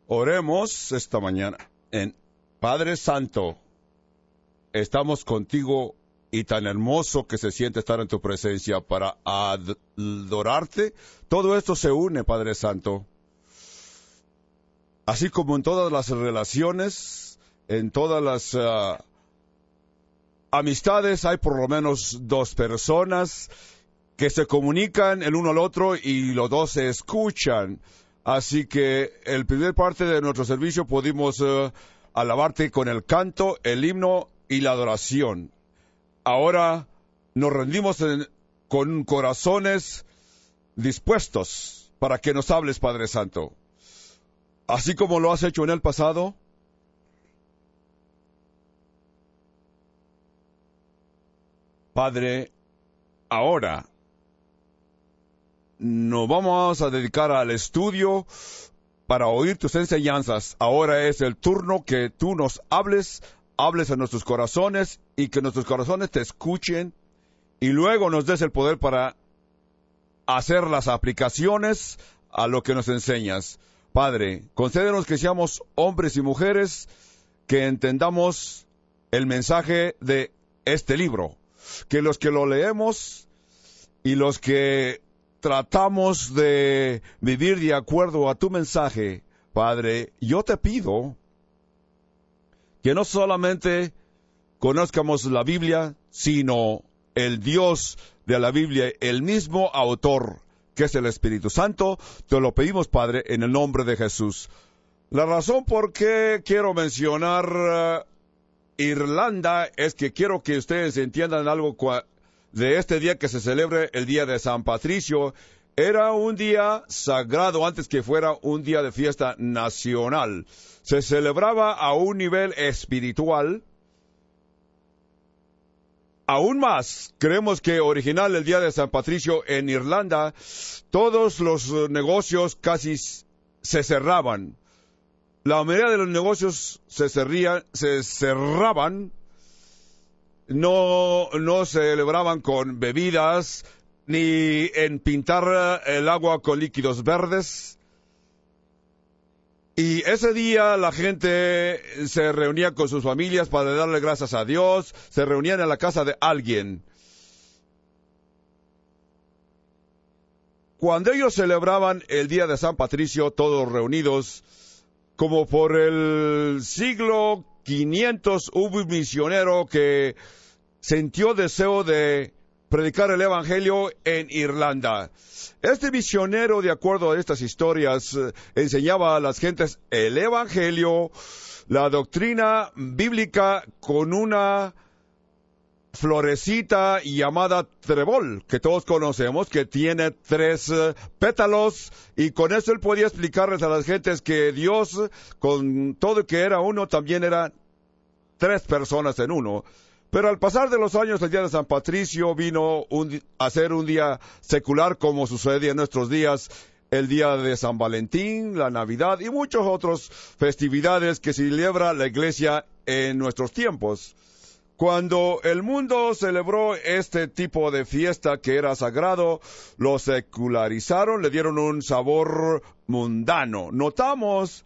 Oremos esta mañana. Padre Santo, estamos contigo y tan hermoso que se siente estar en tu presencia para adorarte. Todo esto se une, Padre Santo. Así como en todas las relaciones, en todas las amistades, hay por lo menos dos personas que se comunican el uno al otro y los dos se escuchan. Así que el primer parte de nuestro servicio pudimos alabarte con el canto, el himno y la adoración. Ahora nos rendimos con corazones dispuestos para que nos hables, Padre Santo. Así como lo has hecho en el pasado, Padre, ahora nos vamos a dedicar al estudio para oír tus enseñanzas. Ahora es el turno que tú nos hables a nuestros corazones y que nuestros corazones te escuchen y luego nos des el poder para hacer las aplicaciones a lo que nos enseñas. Padre, concédenos que seamos hombres y mujeres que entendamos el mensaje de este libro, que los que lo leemos y los que tratamos de vivir de acuerdo a tu mensaje, Padre, yo te pido que no solamente conozcamos la Biblia, sino el Dios de la Biblia, el mismo autor, que es el Espíritu Santo. Te lo pedimos, Padre, en el nombre de Jesús. La razón por qué quiero mencionar Irlanda es que quiero que ustedes entiendan algo de este día que se celebre, el día de San Patricio. Era un día sagrado antes que fuera un día de fiesta nacional. Se celebraba a un nivel espiritual. Aún más, creemos que original el día de San Patricio en Irlanda, todos los negocios casi se cerraban. La mayoría de los negocios se cerraban. No celebraban con bebidas, ni en pintar el agua con líquidos verdes. Y ese día la gente se reunía con sus familias para darle gracias a Dios, se reunían en la casa de alguien. Cuando ellos celebraban el día de San Patricio, todos reunidos, como por el siglo 500 hubo un misionero que sintió deseo de predicar el Evangelio en Irlanda. Este misionero, de acuerdo a estas historias, enseñaba a las gentes el Evangelio, la doctrina bíblica con una florecita llamada trébol, que todos conocemos, que tiene 3 pétalos, y con eso él podía explicarles a las gentes que Dios, con todo que era uno, también era 3 personas en uno. Pero al pasar de los años, el día de San Patricio vino a ser un día secular, como sucede en nuestros días, el día de San Valentín, la Navidad y muchas otras festividades que celebra la Iglesia en nuestros tiempos. Cuando el mundo celebró este tipo de fiesta que era sagrado, lo secularizaron, le dieron un sabor mundano. Notamos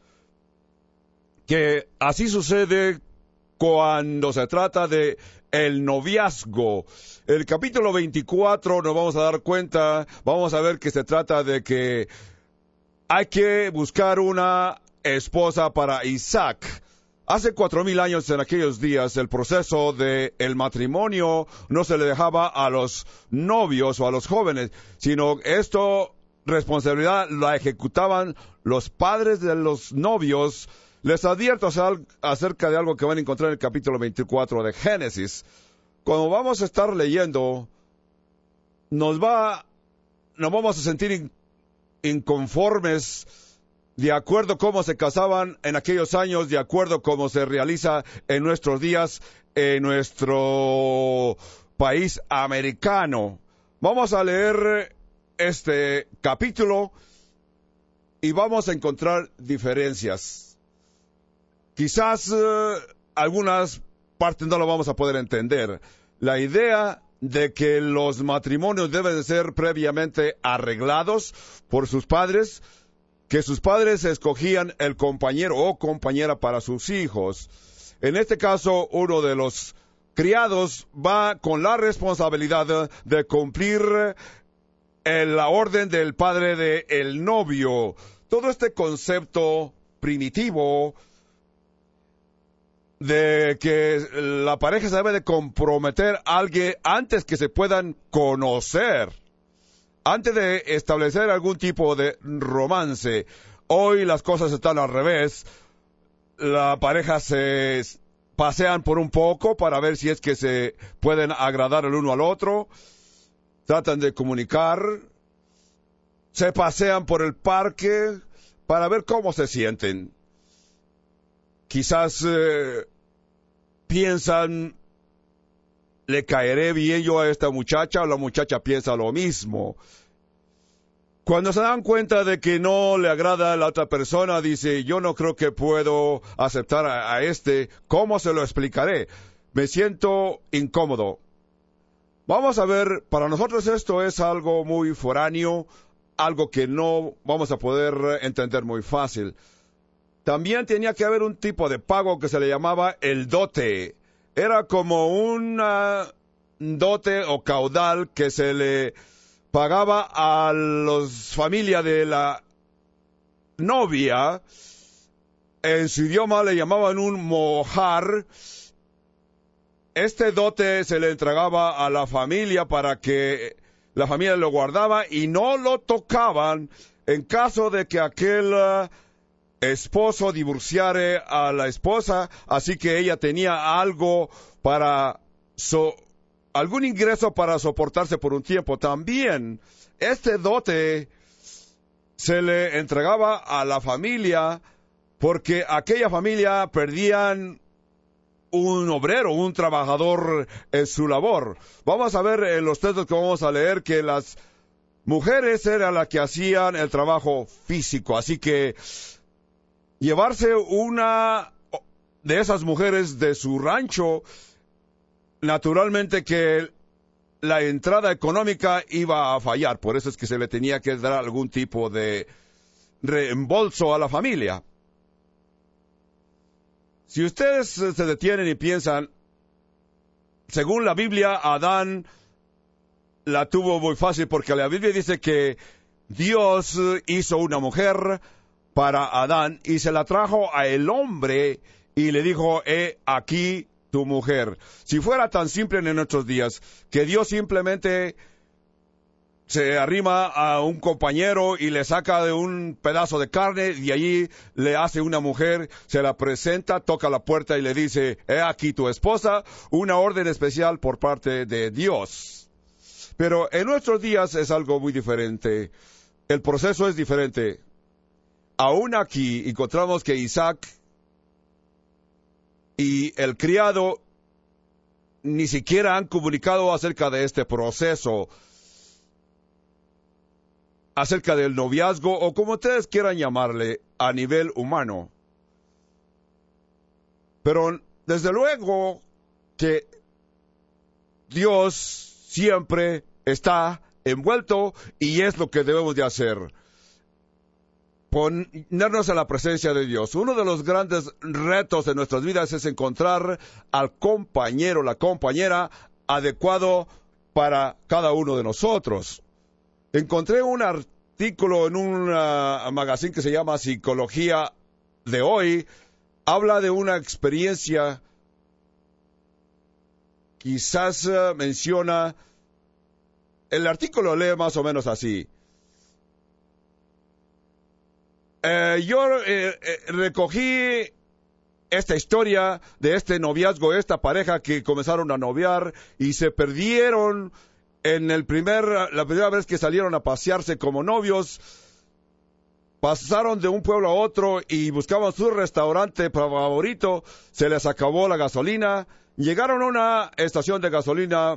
que así sucede cuando se trata de el noviazgo. El capítulo 24 nos vamos a dar cuenta, vamos a ver que se trata de que hay que buscar una esposa para Isaac. Hace 4,000 años, en aquellos días, el proceso del matrimonio no se le dejaba a los novios o a los jóvenes, sino esto, responsabilidad, la ejecutaban los padres de los novios. Les advierto acerca de algo que van a encontrar en el capítulo 24 de Génesis. Cuando vamos a estar leyendo, nos vamos a sentir inconformes de acuerdo a cómo se casaban en aquellos años, de acuerdo a cómo se realiza en nuestros días, en nuestro país americano. Vamos a leer este capítulo y vamos a encontrar diferencias. Quizás algunas partes no lo vamos a poder entender. La idea de que los matrimonios deben ser previamente arreglados por sus padres que sus padres escogían el compañero o compañera para sus hijos. En este caso, uno de los criados va con la responsabilidad de cumplir la orden del padre del novio. Todo este concepto primitivo de que la pareja se debe de comprometer a alguien antes que se puedan conocer, antes de establecer algún tipo de romance. Hoy las cosas están al revés. La pareja se pasean por un poco para ver si es que se pueden agradar el uno al otro. Tratan de comunicar. Se pasean por el parque para ver cómo se sienten. Quizás piensan, ¿le caeré bien yo a esta muchacha? O la muchacha piensa lo mismo. Cuando se dan cuenta de que no le agrada a la otra persona, dice, yo no creo que puedo aceptar a este. ¿Cómo se lo explicaré? Me siento incómodo. Vamos a ver, para nosotros esto es algo muy foráneo, algo que no vamos a poder entender muy fácil. También tenía que haber un tipo de pago que se le llamaba el dote. Era como un dote o caudal que se le pagaba a las familias de la novia. En su idioma le llamaban un mohar. Este dote se le entregaba a la familia para que la familia lo guardaba y no lo tocaban en caso de que aquel esposo divorciare a la esposa, así que ella tenía algo para algún ingreso para soportarse por un tiempo. También este dote se le entregaba a la familia porque aquella familia perdían un obrero, un trabajador en su labor. Vamos a ver en los textos que vamos a leer que las mujeres eran las que hacían el trabajo físico, así que llevarse una de esas mujeres de su rancho, naturalmente que la entrada económica iba a fallar. Por eso es que se le tenía que dar algún tipo de reembolso a la familia. Si ustedes se detienen y piensan, según la Biblia, Adán la tuvo muy fácil porque la Biblia dice que Dios hizo una mujer para Adán y se la trajo a el hombre y le dijo, aquí tu mujer. Si fuera tan simple en nuestros días, que Dios simplemente se arrima a un compañero y le saca de un pedazo de carne y allí le hace una mujer, se la presenta, toca la puerta y le dice, aquí tu esposa, una orden especial por parte de Dios. Pero en nuestros días es algo muy diferente. El proceso es diferente. Aún aquí encontramos que Isaac y el criado ni siquiera han comunicado acerca de este proceso, acerca del noviazgo o como ustedes quieran llamarle a nivel humano. Pero desde luego que Dios siempre está envuelto y es lo que debemos de hacer. Ponernos en la presencia de Dios. Uno de los grandes retos de nuestras vidas es encontrar al compañero, la compañera adecuado para cada uno de nosotros. Encontré un artículo en un magazine que se llama Psicología de Hoy. Habla de una experiencia, quizás menciona, el artículo lee más o menos así. Yo recogí esta historia de este noviazgo, esta pareja que comenzaron a noviar y se perdieron en la primera vez que salieron a pasearse como novios. Pasaron de un pueblo a otro y buscaban su restaurante favorito. Se les acabó la gasolina. Llegaron a una estación de gasolina.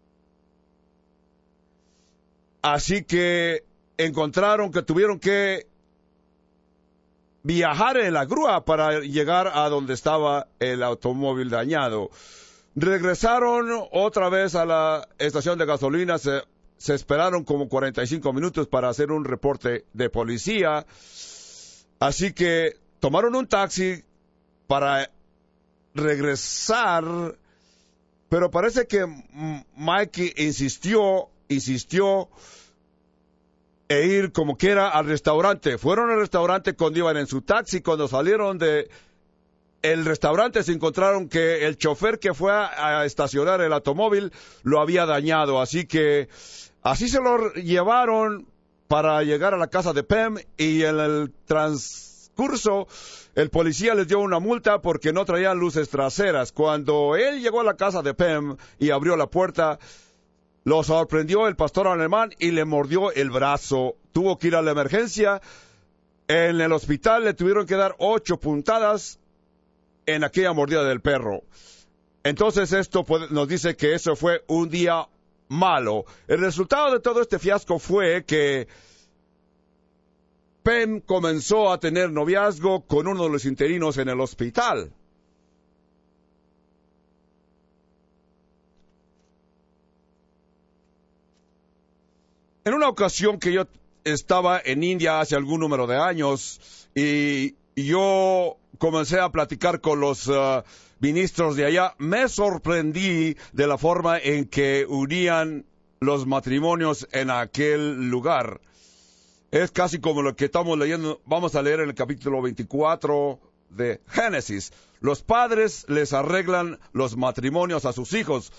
Así que encontraron que tuvieron que viajar en la grúa para llegar a donde estaba el automóvil dañado. Regresaron otra vez a la estación de gasolina, se esperaron como 45 minutos para hacer un reporte de policía Así que tomaron un taxi para regresar, pero parece que Mikey insistió e ir como quiera al restaurante. Fueron al restaurante cuando iban en su taxi. Cuando salieron de el restaurante se encontraron que el chofer que fue a estacionar el automóvil lo había dañado. Así que así se lo llevaron para llegar a la casa de Pam, y en el transcurso el policía les dio una multa porque no traían luces traseras. Cuando él llegó a la casa de Pam y abrió la puerta, lo sorprendió el pastor alemán y le mordió el brazo. Tuvo que ir a la emergencia. En el hospital le tuvieron que dar 8 puntadas en aquella mordida del perro. Entonces esto nos dice que eso fue un día malo. El resultado de todo este fiasco fue que Pam comenzó a tener noviazgo con uno de los interinos en el hospital. En una ocasión que yo estaba en India hace algún número de años, y yo comencé a platicar con los ministros de allá, me sorprendí de la forma en que unían los matrimonios en aquel lugar. Es casi como lo que estamos leyendo. Vamos a leer en el capítulo 24 de Génesis. Los padres les arreglan los matrimonios a sus hijos.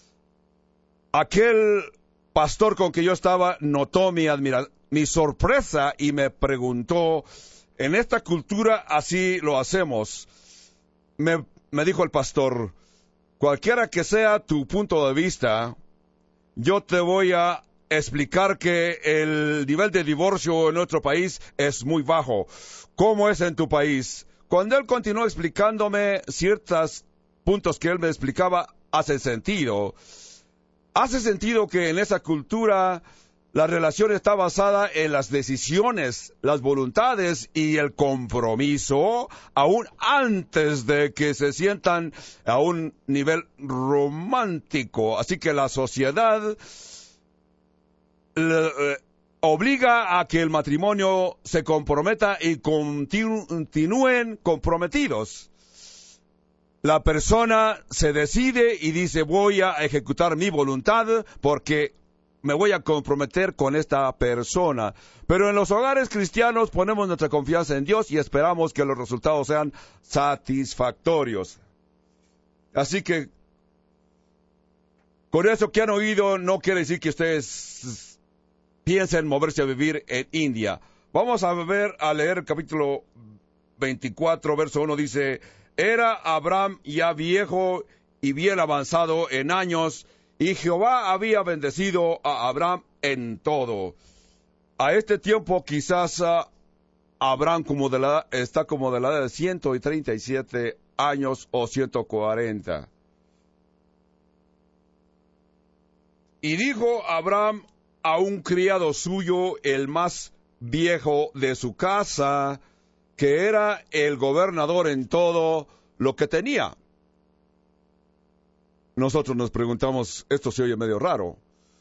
Aquel pastor con que yo estaba notó mi sorpresa y me preguntó: en esta cultura así lo hacemos. Me dijo el pastor: cualquiera que sea tu punto de vista, yo te voy a explicar que el nivel de divorcio en nuestro país es muy bajo. ¿Cómo es en tu país? Cuando él continuó explicándome ciertos puntos que él me explicaba, hace sentido. Hace sentido que en esa cultura la relación está basada en las decisiones, las voluntades y el compromiso, aún antes de que se sientan a un nivel romántico. Así que la sociedad obliga a que el matrimonio se comprometa y continúen comprometidos. La persona se decide y dice: voy a ejecutar mi voluntad porque me voy a comprometer con esta persona. Pero en los hogares cristianos ponemos nuestra confianza en Dios y esperamos que los resultados sean satisfactorios. Así que, con eso que han oído, no quiere decir que ustedes piensen moverse a vivir en India. Vamos a leer el capítulo 24, verso 1, dice: era Abraham ya viejo y bien avanzado en años, y Jehová había bendecido a Abraham en todo. A este tiempo quizás Abraham está como de la edad de 137 años o 140. Y dijo Abraham a un criado suyo, el más viejo de su casa, que era el gobernador en todo lo que tenía. Nosotros nos preguntamos, esto se oye medio raro.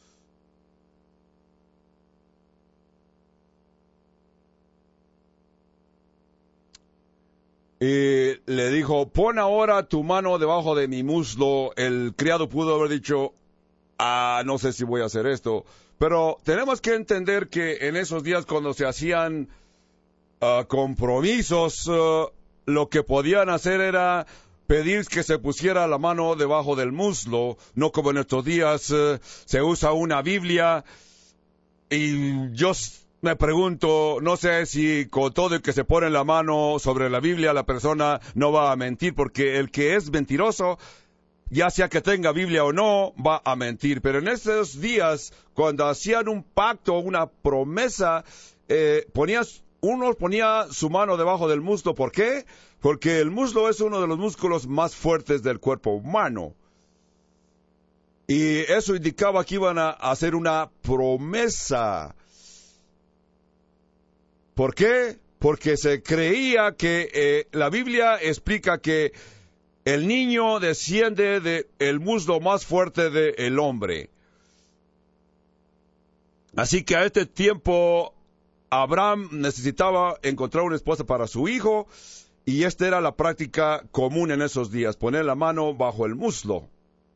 Y le dijo: pon ahora tu mano debajo de mi muslo. El criado pudo haber dicho: no sé si voy a hacer esto. Pero tenemos que entender que en esos días, cuando se hacían compromisos, lo que podían hacer era pedir que se pusiera la mano debajo del muslo, no como en estos días se usa una Biblia. Y yo me pregunto, no sé si con todo el que se pone la mano sobre la Biblia la persona no va a mentir, porque el que es mentiroso, ya sea que tenga Biblia o no, va a mentir. Pero en esos días, cuando hacían un pacto o una promesa, uno ponía su mano debajo del muslo. ¿Por qué? Porque el muslo es uno de los músculos más fuertes del cuerpo humano. Y eso indicaba que iban a hacer una promesa. ¿Por qué? Porque se creía que la Biblia explica que el niño desciende del muslo más fuerte del hombre. Así que a este tiempo Abraham necesitaba encontrar una esposa para su hijo, y esta era la práctica común en esos días, poner la mano bajo el muslo.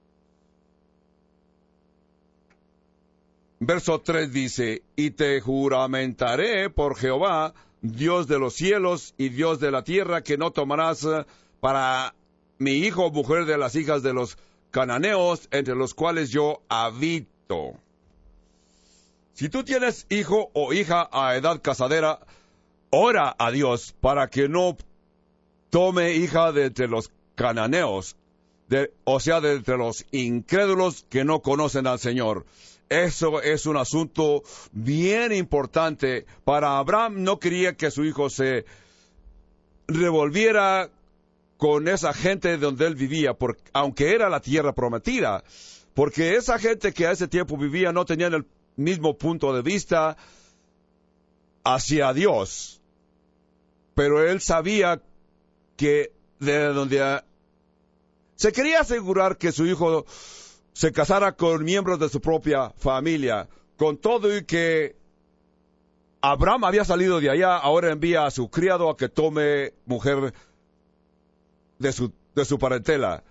Verso 3 dice, y te juramentaré por Jehová, Dios de los cielos y Dios de la tierra, que no tomarás para mi hijo mujer de las hijas de los cananeos, entre los cuales yo habito. Si tú tienes hijo o hija a edad casadera, ora a Dios para que no tome hija de entre los cananeos, o sea, de entre los incrédulos que no conocen al Señor. Eso es un asunto bien importante. Para Abraham no quería que su hijo se revolviera con esa gente donde él vivía, aunque era la tierra prometida, porque esa gente que a ese tiempo vivía no tenían el mismo punto de vista hacia Dios. Pero él sabía que de donde se quería asegurar que su hijo se casara con miembros de su propia familia. Con todo y que Abraham había salido de allá, ahora envía a su criado a que tome mujer de su parentela.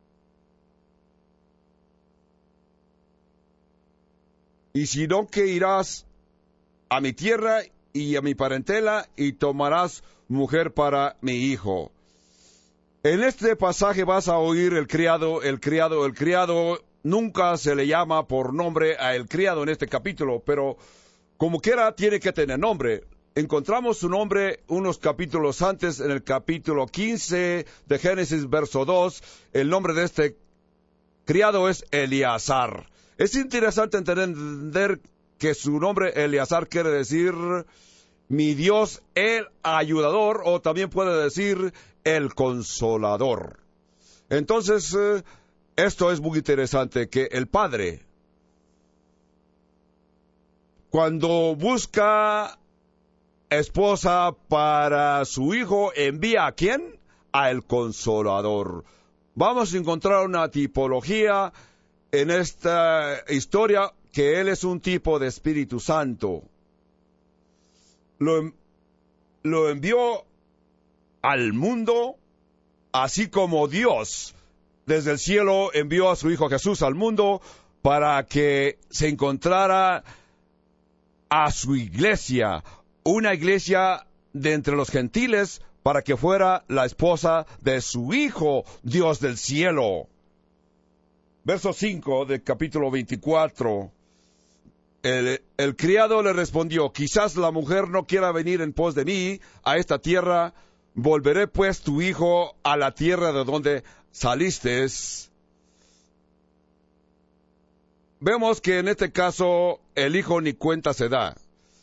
Y si no, que irás a mi tierra y a mi parentela y tomarás mujer para mi hijo. En este pasaje vas a oír el criado. Nunca se le llama por nombre a el criado en este capítulo, pero como quiera tiene que tener nombre. Encontramos su nombre unos capítulos antes, en el capítulo 15 de Génesis, verso 2. El nombre de este criado es Eleazar. Es interesante entender que su nombre Eleazar quiere decir mi Dios, el ayudador, o también puede decir el consolador. Entonces, esto es muy interesante, que el padre, cuando busca esposa para su hijo, ¿envía a quién? A el consolador. Vamos a encontrar una tipología en esta historia, que él es un tipo de Espíritu Santo. Lo envió al mundo, así como Dios desde el cielo envió a su Hijo Jesús al mundo para que se encontrara a su iglesia, una iglesia de entre los gentiles, para que fuera la esposa de su Hijo, Dios del cielo. Verso 5 del capítulo 24. El criado le respondió, quizás la mujer no quiera venir en pos de mí a esta tierra. Volveré pues tu hijo a la tierra de donde saliste. Vemos que en este caso el hijo ni cuenta se da.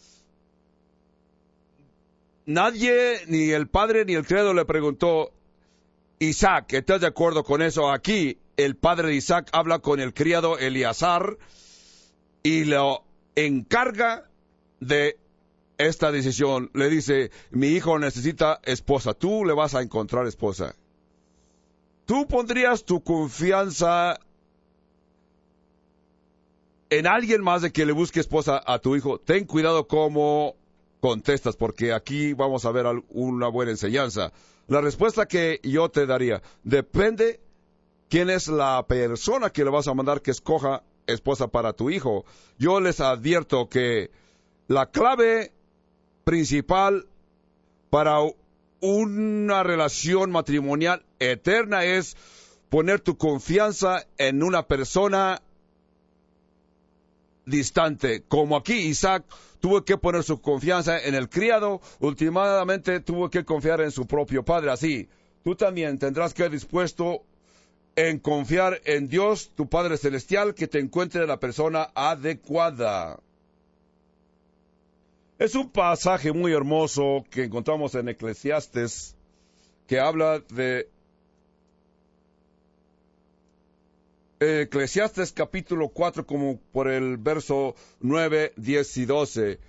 Nadie, ni el padre ni el criado, le preguntó, Isaac, ¿estás de acuerdo con eso? Aquí el padre de Isaac habla con el criado Eleazar y lo encarga de esta decisión. Le dice, mi hijo necesita esposa, tú le vas a encontrar esposa. ¿Tú pondrías tu confianza en alguien más de que le busque esposa a tu hijo? Ten cuidado cómo contestas, porque aquí vamos a ver una buena enseñanza. La respuesta que yo te daría, depende quién es la persona que le vas a mandar que escoja esposa para tu hijo. Yo les advierto que la clave principal para una relación matrimonial eterna es poner tu confianza en una persona distante. Como aquí Isaac tuvo que poner su confianza en el criado, últimamente tuvo que confiar en su propio padre. Así, tú también tendrás que estar dispuesto en confiar en Dios, tu Padre Celestial, que te encuentre la persona adecuada. Es un pasaje muy hermoso que encontramos en Eclesiastes, que habla de Eclesiastes capítulo 4, como por el verso 9, 10 y 12.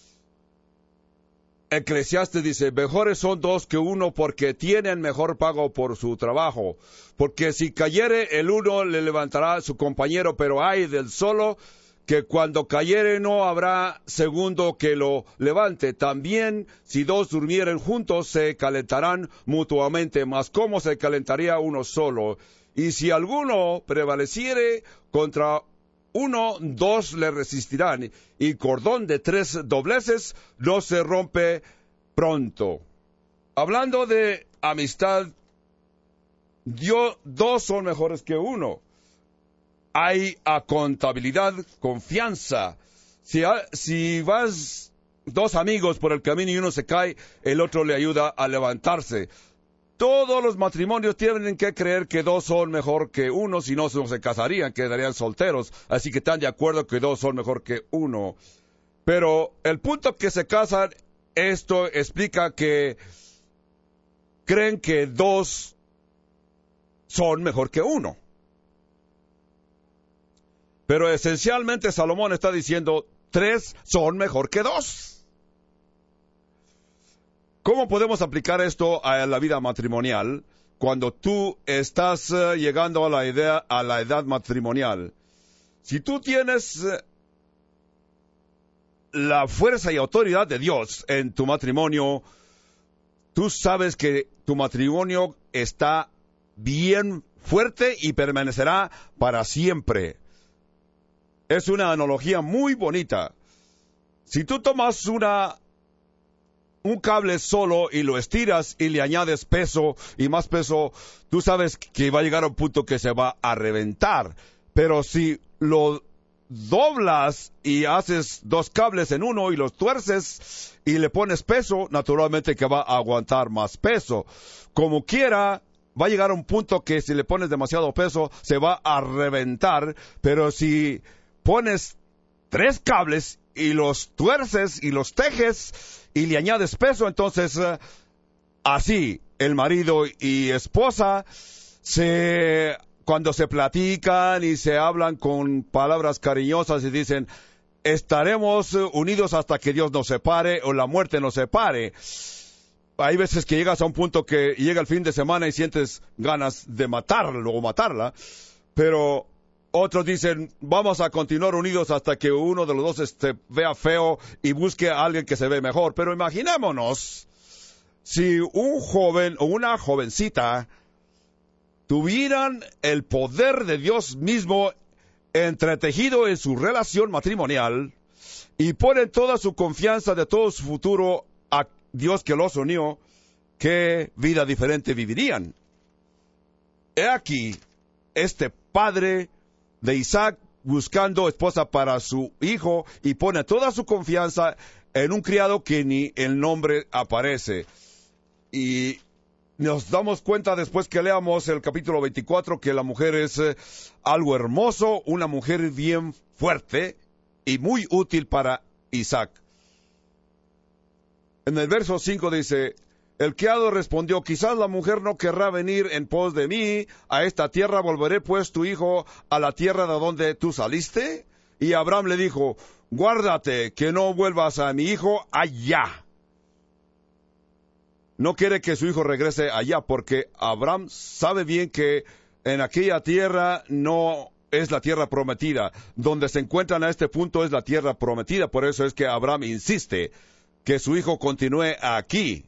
Eclesiastes dice, mejores son dos que uno, porque tienen mejor pago por su trabajo. Porque si cayere el uno, le levantará su compañero, pero ay del solo que cuando cayere no habrá segundo que lo levante. También, si dos durmieren juntos, se calentarán mutuamente, mas ¿cómo se calentaría uno solo? Y si alguno prevaleciere contra uno, dos le resistirán, y cordón de 3 dobleces no se rompe pronto. Hablando de amistad, dos son mejores que uno. Hay contabilidad, confianza. Si vas 2 amigos por el camino y uno se cae, el otro le ayuda a levantarse. Todos los matrimonios tienen que creer que 2 son mejor que uno, si no se casarían, quedarían solteros. Así que están de acuerdo que 2 son mejor que uno. Pero el punto que se casan, esto explica que creen que 2 son mejor que uno. Pero esencialmente Salomón está diciendo 3 son mejor que 2. ¿Cómo podemos aplicar esto a la vida matrimonial cuando tú estás llegando a la edad matrimonial? Si tú tienes la fuerza y autoridad de Dios en tu matrimonio, tú sabes que tu matrimonio está bien fuerte y permanecerá para siempre. Es una analogía muy bonita. Si tú tomas un cable solo y lo estiras y le añades peso y más peso, tú sabes que va a llegar a un punto que se va a reventar. Pero si lo doblas y haces 2 cables en uno y los tuerces y le pones peso, naturalmente que va a aguantar más peso. Como quiera, va a llegar a un punto que si le pones demasiado peso, se va a reventar. Pero si pones 3 cables y los tuerces y los tejes y le añades peso, entonces así el marido y esposa cuando se platican y se hablan con palabras cariñosas y dicen, estaremos unidos hasta que Dios nos separe o la muerte nos separe. Hay veces que llegas a un punto que llega el fin de semana y sientes ganas de matarlo o matarla, pero otros dicen, vamos a continuar unidos hasta que uno de los dos vea feo y busque a alguien que se ve mejor. Pero imaginémonos, si un joven o una jovencita tuvieran el poder de Dios mismo entretejido en su relación matrimonial y ponen toda su confianza de todo su futuro a Dios que los unió, ¿qué vida diferente vivirían? He aquí, este padre de Isaac buscando esposa para su hijo y pone toda su confianza en un criado que ni el nombre aparece. Y nos damos cuenta después que leamos el capítulo 24 que la mujer es algo hermoso, una mujer bien fuerte y muy útil para Isaac. En el verso 5 dice, el criado respondió, quizás la mujer no querrá venir en pos de mí a esta tierra, ¿volveré pues tu hijo a la tierra de donde tú saliste? Y Abraham le dijo, guárdate que no vuelvas a mi hijo allá. No quiere que su hijo regrese allá porque Abraham sabe bien que en aquella tierra no es la tierra prometida. Donde se encuentran a este punto es la tierra prometida. Por eso es que Abraham insiste que su hijo continúe aquí.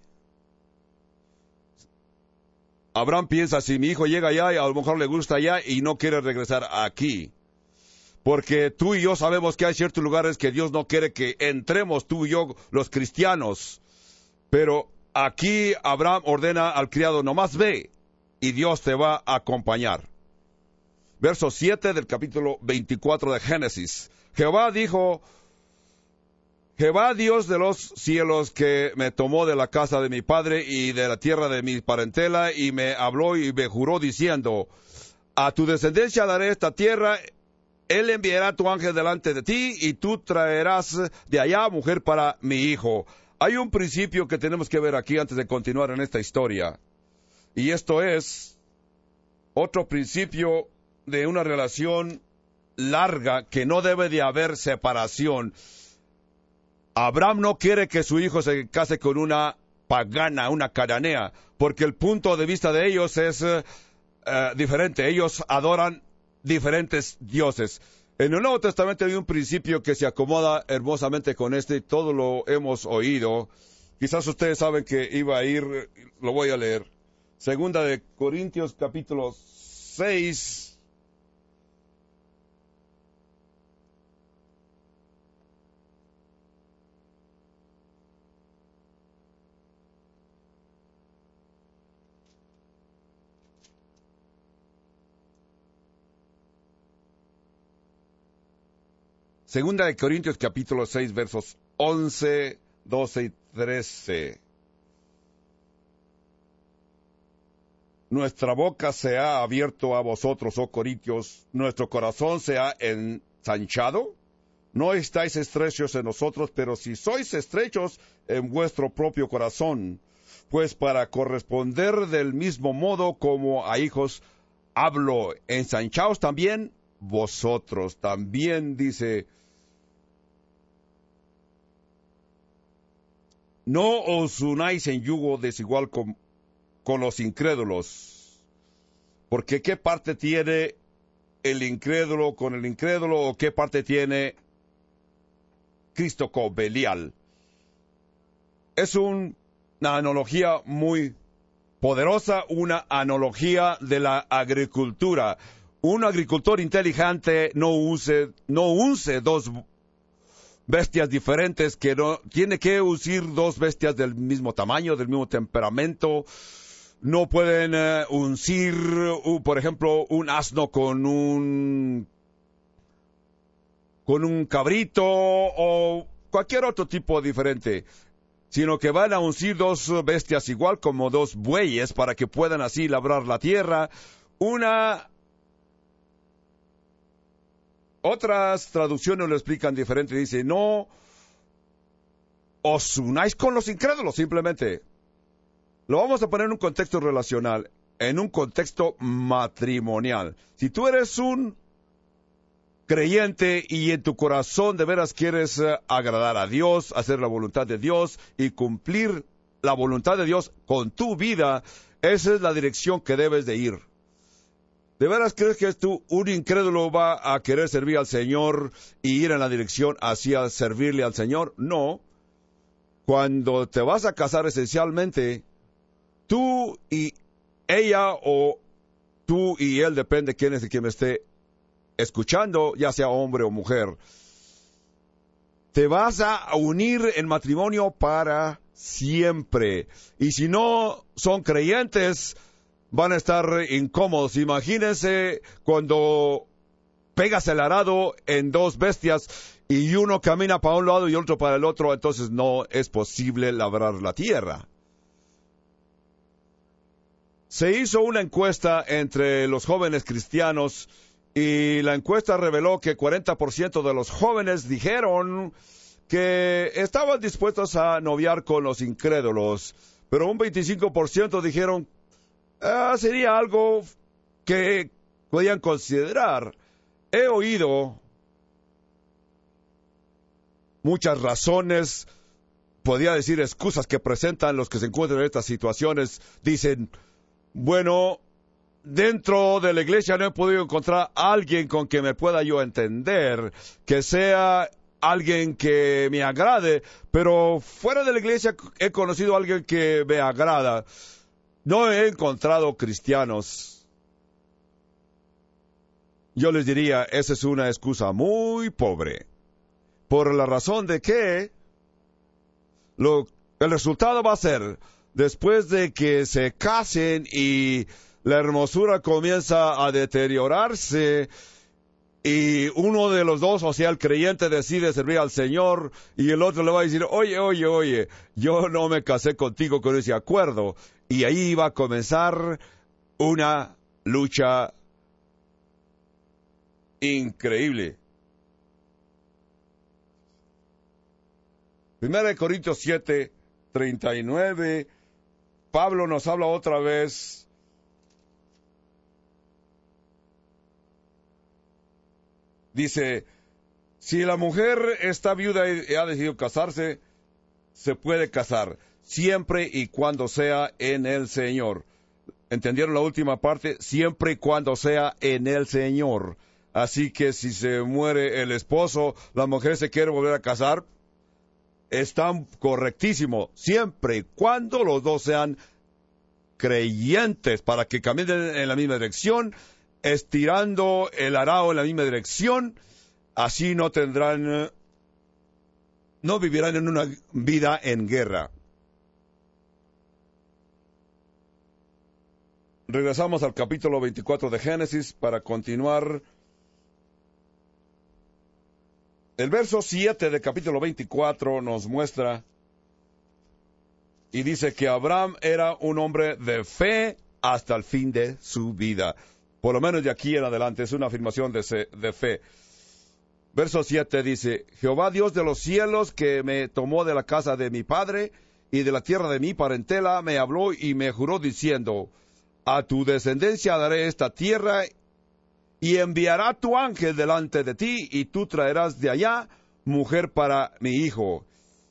Abraham piensa, si mi hijo llega allá, a lo mejor le gusta allá y no quiere regresar aquí. Porque tú y yo sabemos que hay ciertos lugares que Dios no quiere que entremos, tú y yo, los cristianos. Pero aquí Abraham ordena al criado, nomás ve, y Dios te va a acompañar. Verso 7 del capítulo 24 de Génesis. Jehová dijo, Jehová Dios de los cielos que me tomó de la casa de mi padre y de la tierra de mi parentela y me habló y me juró diciendo, a tu descendencia daré esta tierra, él enviará tu ángel delante de ti y tú traerás de allá mujer para mi hijo. Hay un principio que tenemos que ver aquí antes de continuar en esta historia. Y esto es otro principio de una relación larga que no debe de haber separación. Abraham no quiere que su hijo se case con una pagana, una cananea, porque el punto de vista de ellos es diferente. Ellos adoran diferentes dioses. En el Nuevo Testamento hay un principio que se acomoda hermosamente con este, y todo lo hemos oído. Quizás ustedes saben que iba a ir, lo voy a leer. Segunda de Corintios, capítulo 6. Segunda de Corintios, capítulo 6, versos 11, 12 y 13. Nuestra boca se ha abierto a vosotros, oh Corintios, nuestro corazón se ha ensanchado. No estáis estrechos en nosotros, pero si sois estrechos en vuestro propio corazón, pues para corresponder del mismo modo como a hijos hablo, ensanchaos también vosotros. También dice, no os unáis en yugo desigual con los incrédulos, porque ¿qué parte tiene el incrédulo con el incrédulo, o qué parte tiene Cristo con Belial? Es una analogía muy poderosa, una analogía de la agricultura. Un agricultor inteligente no use dos bestias diferentes, que no tiene que uncir dos bestias del mismo tamaño, del mismo temperamento. No pueden uncir, por ejemplo, un asno con un cabrito o cualquier otro tipo diferente, sino que van a uncir dos bestias igual como dos bueyes para que puedan así labrar la tierra. Otras traducciones lo explican diferente. Dice, no os unáis con los incrédulos, simplemente. Lo vamos a poner en un contexto relacional, en un contexto matrimonial. Si tú eres un creyente y en tu corazón de veras quieres agradar a Dios, hacer la voluntad de Dios y cumplir la voluntad de Dios con tu vida, esa es la dirección que debes de ir. ¿De veras crees que tú, un incrédulo, va a querer servir al Señor y ir en la dirección hacia servirle al Señor? No. Cuando te vas a casar, esencialmente, tú y ella, o tú y él, depende quién es el que me esté escuchando, ya sea hombre o mujer, te vas a unir en matrimonio para siempre. Y si no son creyentes, van a estar incómodos. Imagínense cuando pegas el arado en dos bestias y uno camina para un lado y otro para el otro, entonces no es posible labrar la tierra. Se hizo una encuesta entre los jóvenes cristianos y la encuesta reveló que 40% de los jóvenes dijeron que estaban dispuestos a noviar con los incrédulos, pero un 25% dijeron sería algo que podían considerar. He oído muchas razones, podría decir excusas, que presentan los que se encuentran en estas situaciones. Dicen, bueno, dentro de la iglesia no he podido encontrar a alguien con que me pueda yo entender, que sea alguien que me agrade, pero fuera de la iglesia he conocido a alguien que me agrada. No he encontrado cristianos. Yo les diría, esa es una excusa muy pobre, por la razón de que el resultado va a ser, después de que se casen y la hermosura comienza a deteriorarse, y uno de los dos, o sea, el creyente, decide servir al Señor, y el otro le va a decir, oye, yo no me casé contigo con ese acuerdo. Y ahí va a comenzar una lucha increíble. 1 Corintios 7, 39, Pablo nos habla otra vez. Dice, si la mujer está viuda y ha decidido casarse, se puede casar, siempre y cuando sea en el Señor. ¿Entendieron la última parte? Siempre y cuando sea en el Señor. Así que si se muere el esposo, la mujer se quiere volver a casar, están correctísimo, siempre y cuando los dos sean creyentes, para que caminen en la misma dirección, estirando el arado en la misma dirección. Así no vivirán en una vida en guerra. Regresamos al capítulo 24 de Génesis para continuar. El verso 7 del capítulo 24 nos muestra y dice que Abraham era un hombre de fe hasta el fin de su vida. Por lo menos de aquí en adelante es una afirmación de fe. Verso 7 dice, Jehová Dios de los cielos, que me tomó de la casa de mi padre y de la tierra de mi parentela, me habló y me juró diciendo, a tu descendencia daré esta tierra, y enviará tu ángel delante de ti, y tú traerás de allá mujer para mi hijo.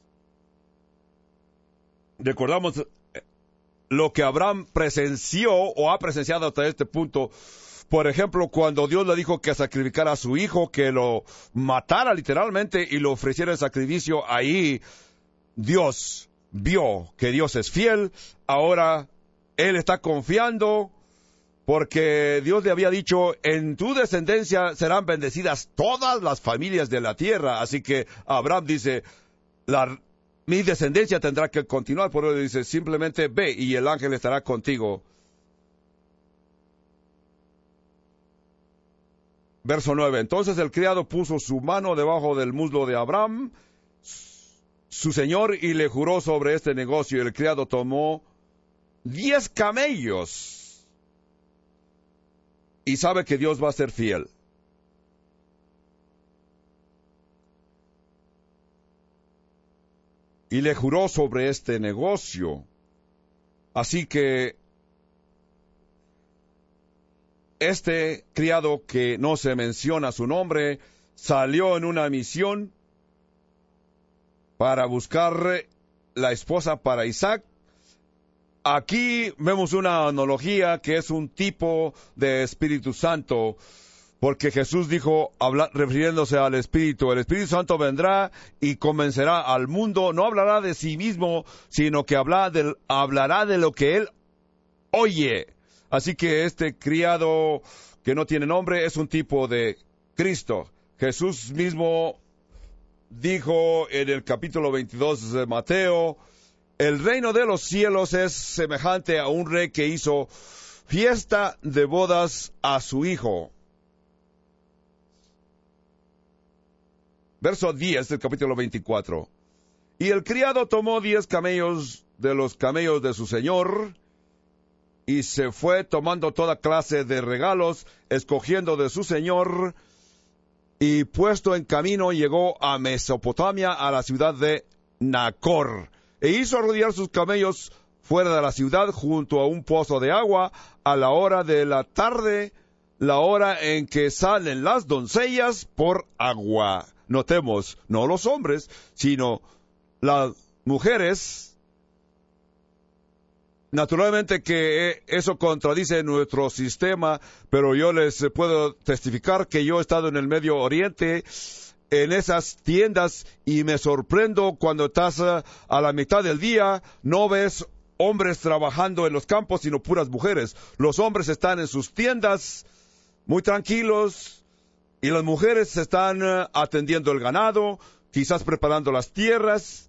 Recordamos lo que Abraham presenció o ha presenciado hasta este punto. Por ejemplo, cuando Dios le dijo que sacrificara a su hijo, que lo matara literalmente y lo ofreciera en sacrificio, ahí Dios vio que Dios es fiel. Ahora él está confiando porque Dios le había dicho, en tu descendencia serán bendecidas todas las familias de la tierra. Así que Abraham dice, mi descendencia tendrá que continuar. Por eso dice, simplemente ve y el ángel estará contigo. Verso 9. Entonces el criado puso su mano debajo del muslo de Abraham, su señor, y le juró sobre este negocio. Y el criado tomó 10 camellos. Y sabe que Dios va a ser fiel. Y le juró sobre este negocio. Así que este criado, que no se menciona su nombre, salió en una misión para buscar la esposa para Isaac. Aquí vemos una analogía que es un tipo de Espíritu Santo, porque Jesús dijo, refiriéndose al Espíritu, el Espíritu Santo vendrá y convencerá al mundo, no hablará de sí mismo, sino que hablará de lo que él oye. Así que este criado que no tiene nombre es un tipo de Cristo. Jesús mismo dijo en el capítulo 22 de Mateo, el reino de los cielos es semejante a un rey que hizo fiesta de bodas a su hijo. Verso 10 del capítulo 24. Y el criado tomó 10 camellos de los camellos de su señor, y se fue tomando toda clase de regalos, escogiendo de su señor, y puesto en camino llegó a Mesopotamia, a la ciudad de Nacor. E hizo rodear sus camellos fuera de la ciudad, junto a un pozo de agua, a la hora de la tarde, la hora en que salen las doncellas por agua. Notemos, no los hombres, sino las mujeres. Naturalmente que eso contradice nuestro sistema, pero yo les puedo testificar que yo he estado en el Medio Oriente, en esas tiendas, y me sorprendo cuando estás a la mitad del día, no ves hombres trabajando en los campos, sino puras mujeres. Los hombres están en sus tiendas, muy tranquilos, y las mujeres están atendiendo el ganado, quizás preparando las tierras,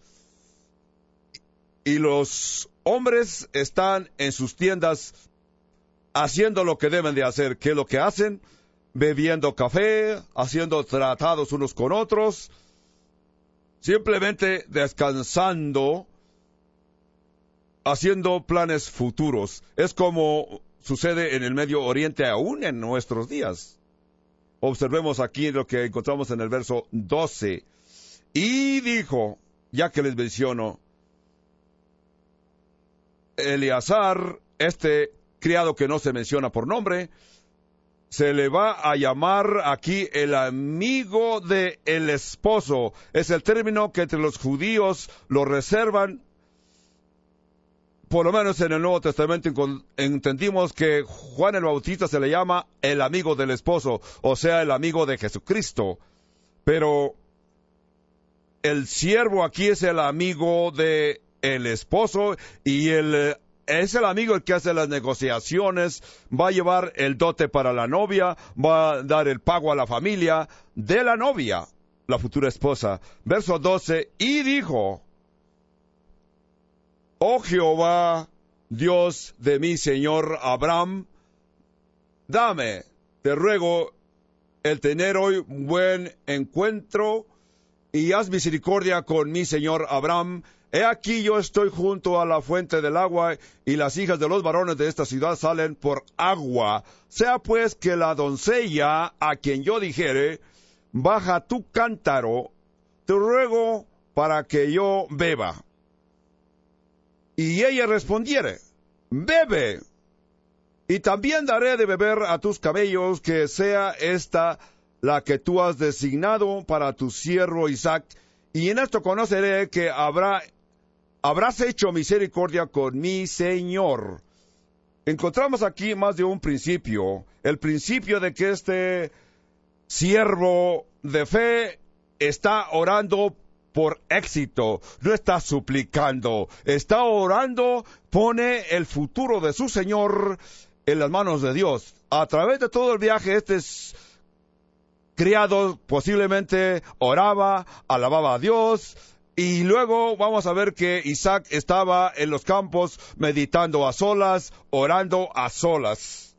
y los hombres están en sus tiendas haciendo lo que deben de hacer. ¿Qué es lo que hacen? Bebiendo café, haciendo tratados unos con otros, simplemente descansando, haciendo planes futuros. Es como sucede en el Medio Oriente aún en nuestros días. Observemos aquí lo que encontramos en el verso 12. Y dijo, ya que les menciono, Eleazar, este criado que no se menciona por nombre, se le va a llamar aquí el amigo del esposo. Es el término que entre los judíos lo reservan por lo menos en el Nuevo Testamento entendimos que Juan el Bautista se le llama el amigo del esposo, o sea, el amigo de Jesucristo. Pero el siervo aquí es el amigo de el esposo y es el amigo el que hace las negociaciones, va a llevar el dote para la novia, va a dar el pago a la familia de la novia, la futura esposa. Verso 12, y dijo: Oh Jehová, Dios de mi señor Abraham, dame, te ruego, el tener hoy buen encuentro, y haz misericordia con mi señor Abraham. He aquí yo estoy junto a la fuente del agua, y las hijas de los varones de esta ciudad salen por agua. Sea pues que la doncella, a quien yo dijere, baja tu cántaro, te ruego para que yo beba. Y ella respondiere: bebe, y también daré de beber a tus camellos, que sea esta la que tú has designado para tu siervo Isaac. Y en esto conoceré que habrás hecho misericordia con mi señor. Encontramos aquí más de un principio. El principio de que este siervo de fe está orando por éxito, no está suplicando, está orando, pone el futuro de su Señor en las manos de Dios. A través de todo el viaje, criado posiblemente oraba, alababa a Dios, y luego vamos a ver que Isaac estaba en los campos meditando a solas, orando a solas.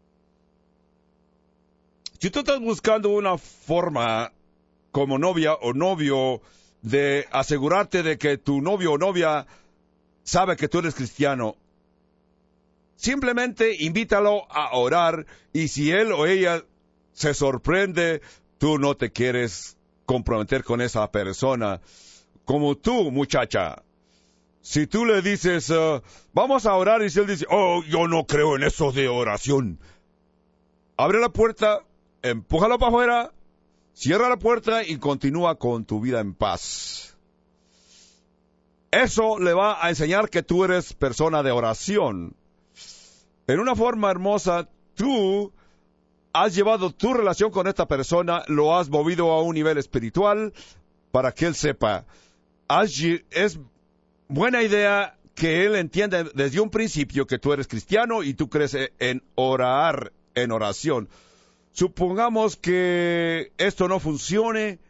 Si tú estás buscando una forma como novia o novio de asegurarte de que tu novio o novia sabe que tú eres cristiano, simplemente invítalo a orar, y si él o ella se sorprende, tú no te quieres comprometer con esa persona. Como tú, muchacha, si tú le dices, vamos a orar, y si él dice, oh, yo no creo en eso de oración, abre la puerta, empújalo para afuera, cierra la puerta y continúa con tu vida en paz. Eso le va a enseñar que tú eres persona de oración. En una forma hermosa, tú has llevado tu relación con esta persona, lo has movido a un nivel espiritual para que él sepa. Es buena idea que él entienda desde un principio que tú eres cristiano y tú crees en orar, en oración. Supongamos que esto no funcione,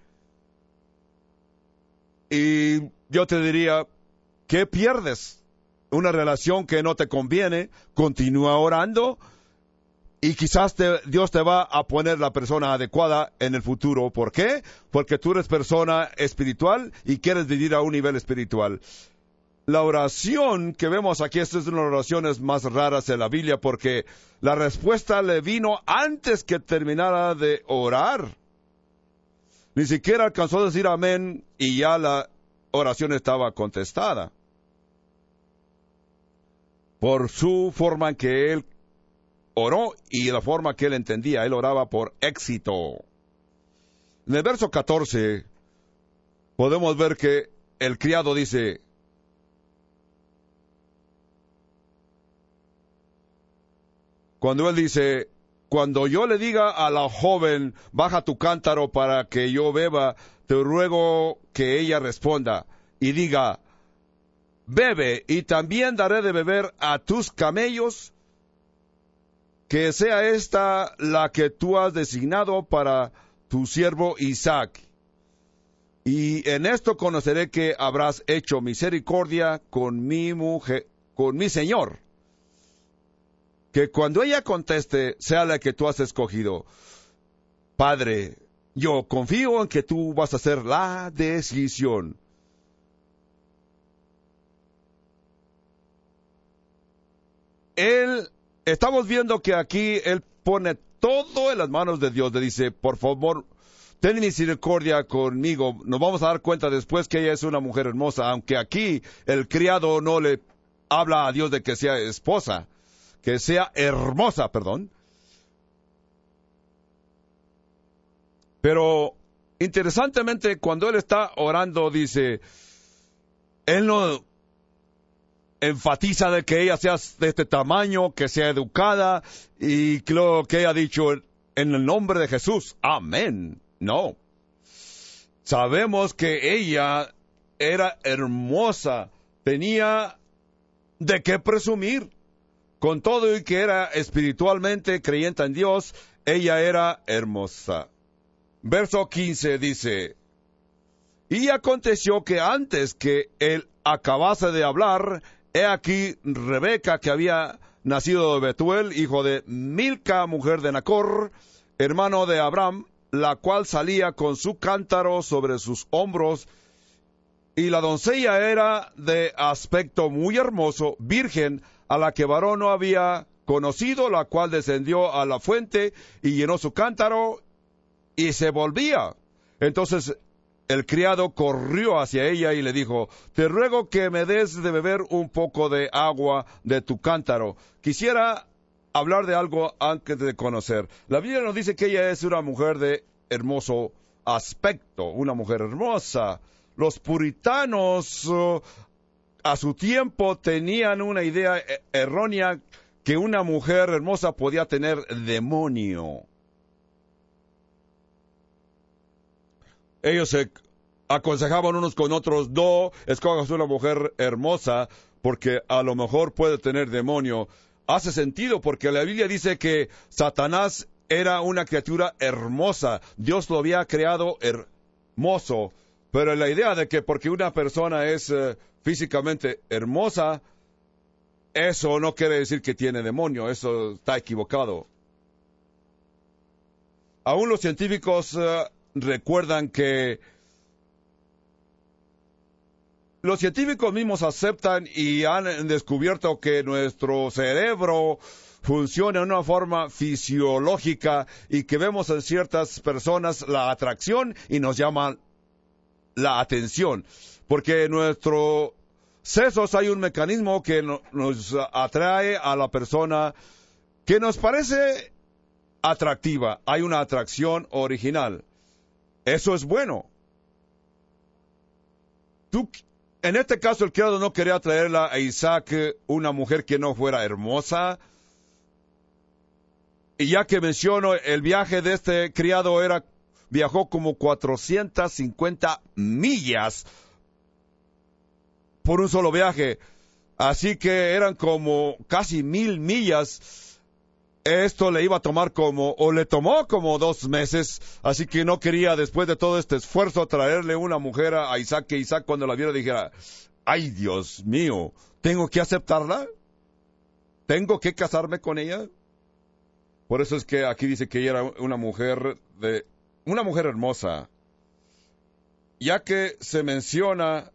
y yo te diría, ¿qué pierdes? Una relación que no te conviene. Continúa orando, y quizás Dios te va a poner la persona adecuada en el futuro. ¿Por qué? Porque tú eres persona espiritual y quieres vivir a un nivel espiritual. La oración que vemos aquí, esta es una de las oraciones más raras en la Biblia, porque la respuesta le vino antes que terminara de orar. Ni siquiera alcanzó a decir amén y ya la oración estaba contestada. Por su forma en que él oró y la forma que él entendía, él oraba por éxito. En el verso 14 podemos ver que el criado dice: cuando él dice, cuando yo le diga a la joven, baja tu cántaro para que yo beba, te ruego que ella responda y diga, bebe, y también daré de beber a tus camellos, que sea esta la que tú has designado para tu siervo Isaac. Y en esto conoceré que habrás hecho misericordia con mi mujer, con mi señor. Que cuando ella conteste, sea la que tú has escogido. Padre, yo confío en que tú vas a hacer la decisión. Estamos viendo que aquí él pone todo en las manos de Dios. Le dice, por favor, ten misericordia conmigo. Nos vamos a dar cuenta después que ella es una mujer hermosa, aunque aquí el criado no le habla a Dios de que sea esposa, que sea hermosa, perdón. Pero interesantemente, cuando él está orando, dice, él enfatiza de que ella sea de este tamaño, que sea educada, y lo que ella ha dicho en el nombre de Jesús. Amén. No. Sabemos que ella era hermosa, tenía de qué presumir. Con todo y que era espiritualmente creyente en Dios, ella era hermosa. Verso 15 dice: y aconteció que antes que él acabase de hablar, he aquí Rebeca, que había nacido de Betuel, hijo de Milca, mujer de Nacor, hermano de Abraham, la cual salía con su cántaro sobre sus hombros, y la doncella era de aspecto muy hermoso, virgen, a la que varón no había conocido, la cual descendió a la fuente y llenó su cántaro y se volvía. Entonces el criado corrió hacia ella y le dijo: te ruego que me des de beber un poco de agua de tu cántaro. Quisiera hablar de algo antes de conocer. La Biblia nos dice que ella es una mujer de hermoso aspecto, una mujer hermosa. Los puritanos a su tiempo tenían una idea errónea que una mujer hermosa podía tener demonio. Ellos se aconsejaban unos con otros: no escogas una mujer hermosa porque a lo mejor puede tener demonio. Hace sentido, porque la Biblia dice que Satanás era una criatura hermosa. Dios lo había creado hermoso. Pero la idea de que porque una persona es físicamente hermosa, eso no quiere decir que tiene demonio. Eso está equivocado. Aún los científicos recuerdan que los científicos mismos aceptan y han descubierto que nuestro cerebro funciona de una forma fisiológica y que vemos en ciertas personas la atracción y nos llama la atención, porque en nuestros sesos hay un mecanismo que nos atrae a la persona que nos parece atractiva. Hay una atracción original. Eso es bueno. En este caso, el criado no quería traerla a Isaac una mujer que no fuera hermosa. Y ya que menciono, el viaje de este criado viajó como 450 millas por un solo viaje. Así que eran como casi 1000 millas. Esto le iba a tomar le tomó como 2 meses. Así que no quería, después de todo este esfuerzo, traerle una mujer a Isaac, que Isaac cuando la viera dijera: ay, Dios mío, ¿tengo que aceptarla? ¿Tengo que casarme con ella? Por eso es que aquí dice que ella era una mujer hermosa. Ya que se menciona,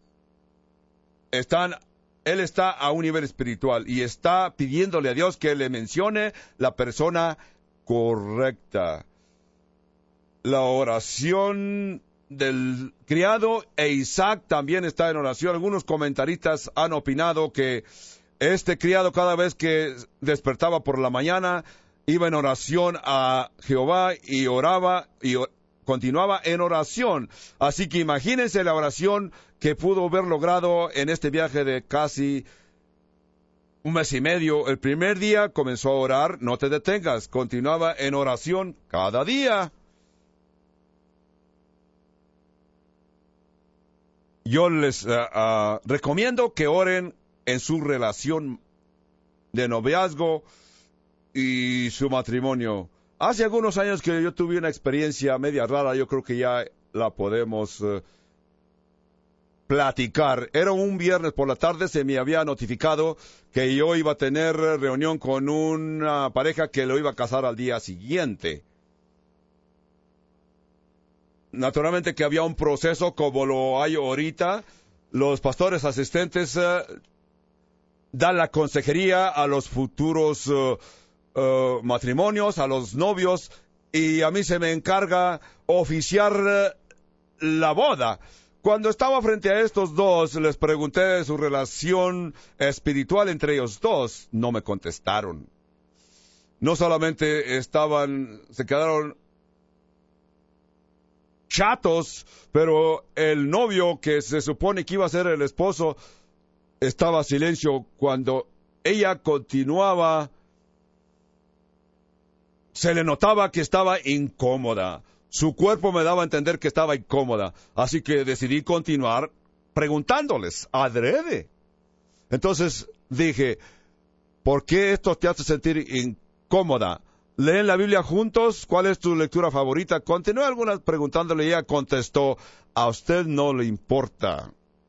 él está a un nivel espiritual y está pidiéndole a Dios que le mencione la persona correcta. La oración del criado e Isaac también está en oración. Algunos comentaristas han opinado que este criado, cada vez que despertaba por la mañana, iba en oración a Jehová y oraba y continuaba en oración. Así que imagínense la oración que pudo haber logrado en este viaje de casi 1 mes y medio. El primer día comenzó a orar: no te detengas. Continuaba en oración cada día. Yo les recomiendo que oren en su relación de noviazgo y su matrimonio. Hace algunos años que yo tuve una experiencia media rara. Yo creo que ya la podemos platicar. Era un viernes por la tarde. Se me había notificado que yo iba a tener reunión con una pareja que lo iba a casar al día siguiente. Naturalmente que había un proceso como lo hay ahorita. Los pastores asistentes dan la consejería a los futuros matrimonios, a los novios, y a mí se me encarga oficiar la boda. Cuando estaba frente a estos dos, les pregunté de su relación espiritual entre ellos dos. No me contestaron. No solamente se quedaron chatos, pero el novio, que se supone que iba a ser el esposo, estaba silencio. Cuando ella continuaba, se le notaba que estaba incómoda. Su cuerpo me daba a entender que estaba incómoda. Así que decidí continuar preguntándoles, adrede. Entonces dije, ¿por qué esto te hace sentir incómoda? ¿Leen la Biblia juntos? ¿Cuál es tu lectura favorita? Continué algunas preguntándole y ella contestó, a usted no le importa.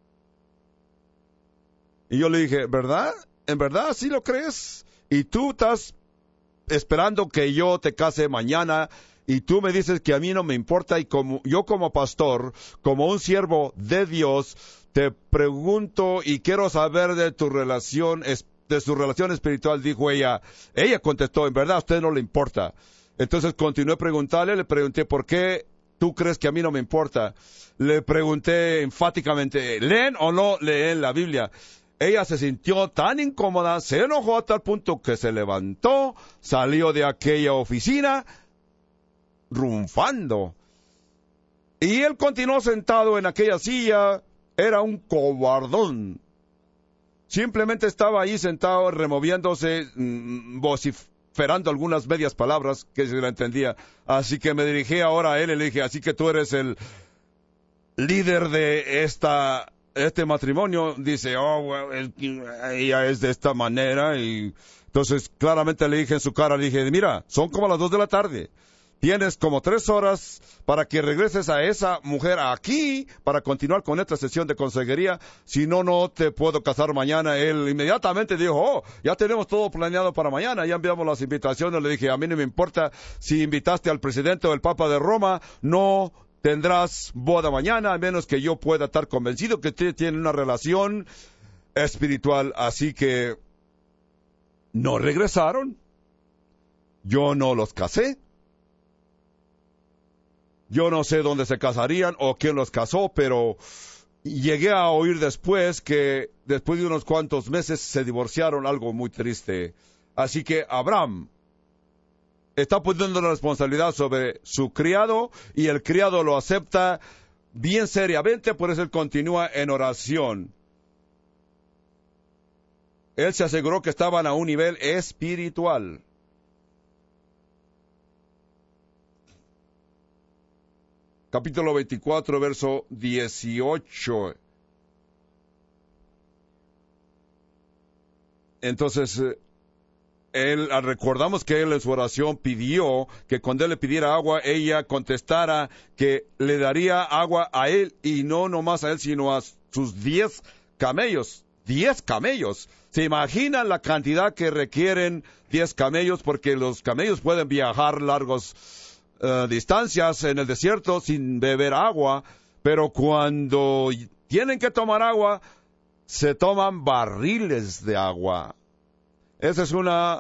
Y yo le dije, ¿verdad? ¿En verdad sí lo crees? ¿Y tú estás esperando que yo te case mañana? Y tú me dices que a mí no me importa, y yo como pastor, como un siervo de Dios, te pregunto y quiero saber de tu relación de su relación espiritual, dijo ella. Ella contestó, en verdad a usted no le importa. Entonces continué preguntarle, le pregunté, ¿por qué tú crees que a mí no me importa? Le pregunté enfáticamente, ¿leen o no leen la Biblia? Ella se sintió tan incómoda, se enojó a tal punto que se levantó, salió de aquella oficina, rumfando. Y él continuó sentado en aquella silla, era un cobardón. Simplemente estaba ahí sentado, removiéndose, vociferando algunas medias palabras que se la entendía. Así que me dirigí ahora a él y le dije, así que tú eres el líder de este matrimonio. Dice, ella es de esta manera. Y entonces claramente le dije en su cara, le dije, mira, son como las 2 de la tarde. Tienes como 3 horas para que regreses a esa mujer aquí para continuar con esta sesión de consejería. Si no, no te puedo casar mañana. Él inmediatamente dijo, ya tenemos todo planeado para mañana. Ya enviamos las invitaciones. Le dije, a mí no me importa si invitaste al presidente o el Papa de Roma. No tendrás boda mañana, a menos que yo pueda estar convencido que usted tiene una relación espiritual. Así que no regresaron. Yo no los casé. Yo no sé dónde se casarían o quién los casó, pero llegué a oír después que después de unos cuantos meses se divorciaron, algo muy triste. Así que Abraham está poniendo la responsabilidad sobre su criado y el criado lo acepta bien seriamente, por eso él continúa en oración. Él se aseguró que estaban a un nivel espiritual. Capítulo 24, verso 18. Entonces, recordamos que él en su oración pidió que cuando él le pidiera agua, ella contestara que le daría agua a él, y no nomás a él, sino a sus 10 camellos. 10 camellos. ¿Se imaginan la cantidad que requieren 10 camellos? Porque los camellos pueden viajar largos distancias en el desierto sin beber agua, pero cuando tienen que tomar agua, se toman barriles de agua. Esa es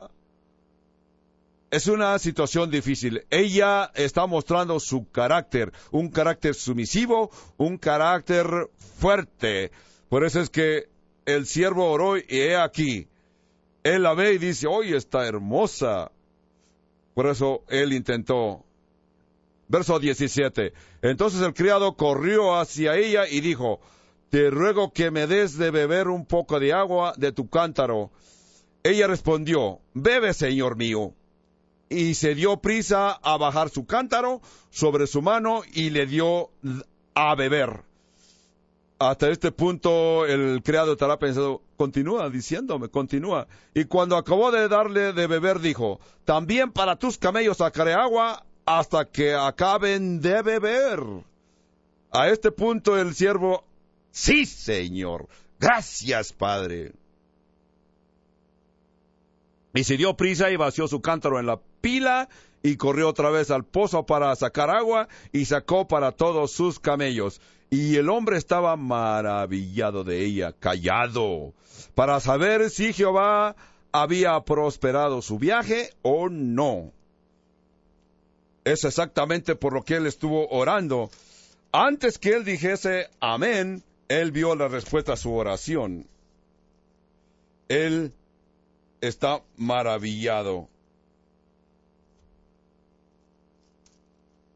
una situación difícil. Ella está mostrando su carácter, un carácter sumisivo, un carácter fuerte. Por eso es que el siervo oró y he aquí. Él la ve y dice, oye, está hermosa. Por eso él intentó. Verso 17. Entonces el criado corrió hacia ella y dijo, te ruego que me des de beber un poco de agua de tu cántaro. Ella respondió, bebe, señor mío. Y se dio prisa a bajar su cántaro sobre su mano y le dio a beber. Hasta este punto el criado estará pensando, continúa diciéndome, continúa. Y cuando acabó de darle de beber dijo, también para tus camellos sacaré agua hasta que acaben de beber. A este punto el siervo, sí, señor, gracias, padre. Y se dio prisa y vació su cántaro en la pila y corrió otra vez al pozo para sacar agua y sacó para todos sus camellos. Y el hombre estaba maravillado de ella, callado, para saber si Jehová había prosperado su viaje o no. Es exactamente por lo que él estuvo orando. Antes que él dijese amén, él vio la respuesta a su oración. Él está maravillado.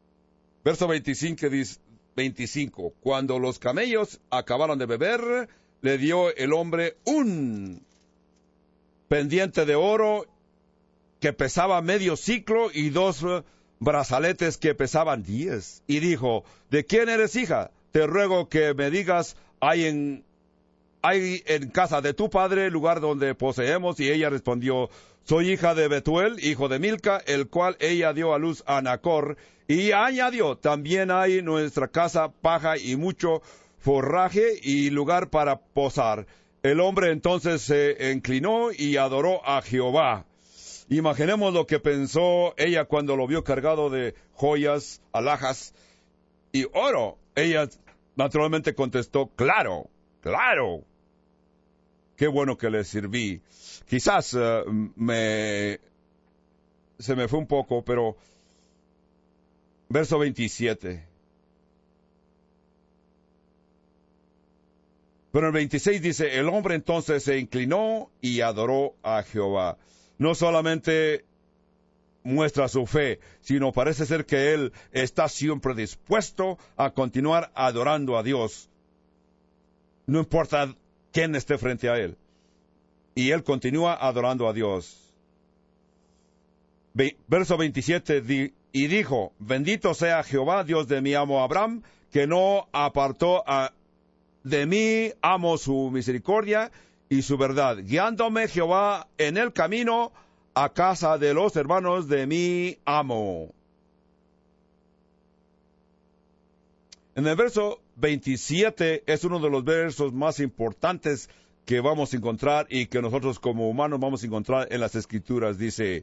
Verso 25 dice, cuando los camellos acabaron de beber, le dio el hombre un pendiente de oro que pesaba medio siclo y 2 brazaletes que pesaban 10. Y dijo, ¿de quién eres hija? Te ruego que me digas, hay en casa de tu padre lugar donde poseemos. Y ella respondió, soy hija de Betuel, hijo de Milca, el cual ella dio a luz a Nacor. Y añadió, también hay en nuestra casa paja y mucho forraje y lugar para posar. El hombre entonces se inclinó y adoró a Jehová. Imaginemos lo que pensó ella cuando lo vio cargado de joyas, alhajas y oro. Ella naturalmente contestó, claro, claro. Qué bueno que le sirví. Quizás se me fue un poco, pero verso 27. Pero el 26 dice, el hombre entonces se inclinó y adoró a Jehová. No solamente muestra su fe, sino parece ser que él está siempre dispuesto a continuar adorando a Dios. No importa quién esté frente a él. Y él continúa adorando a Dios. Verso 27, y dijo, bendito sea Jehová, Dios de mi amo Abraham, que no apartó de mí amo su misericordia y su verdad, guiándome Jehová en el camino a casa de los hermanos de mi amo. En el verso 27 es uno de los versos más importantes que vamos a encontrar y que nosotros como humanos vamos a encontrar en las Escrituras. Dice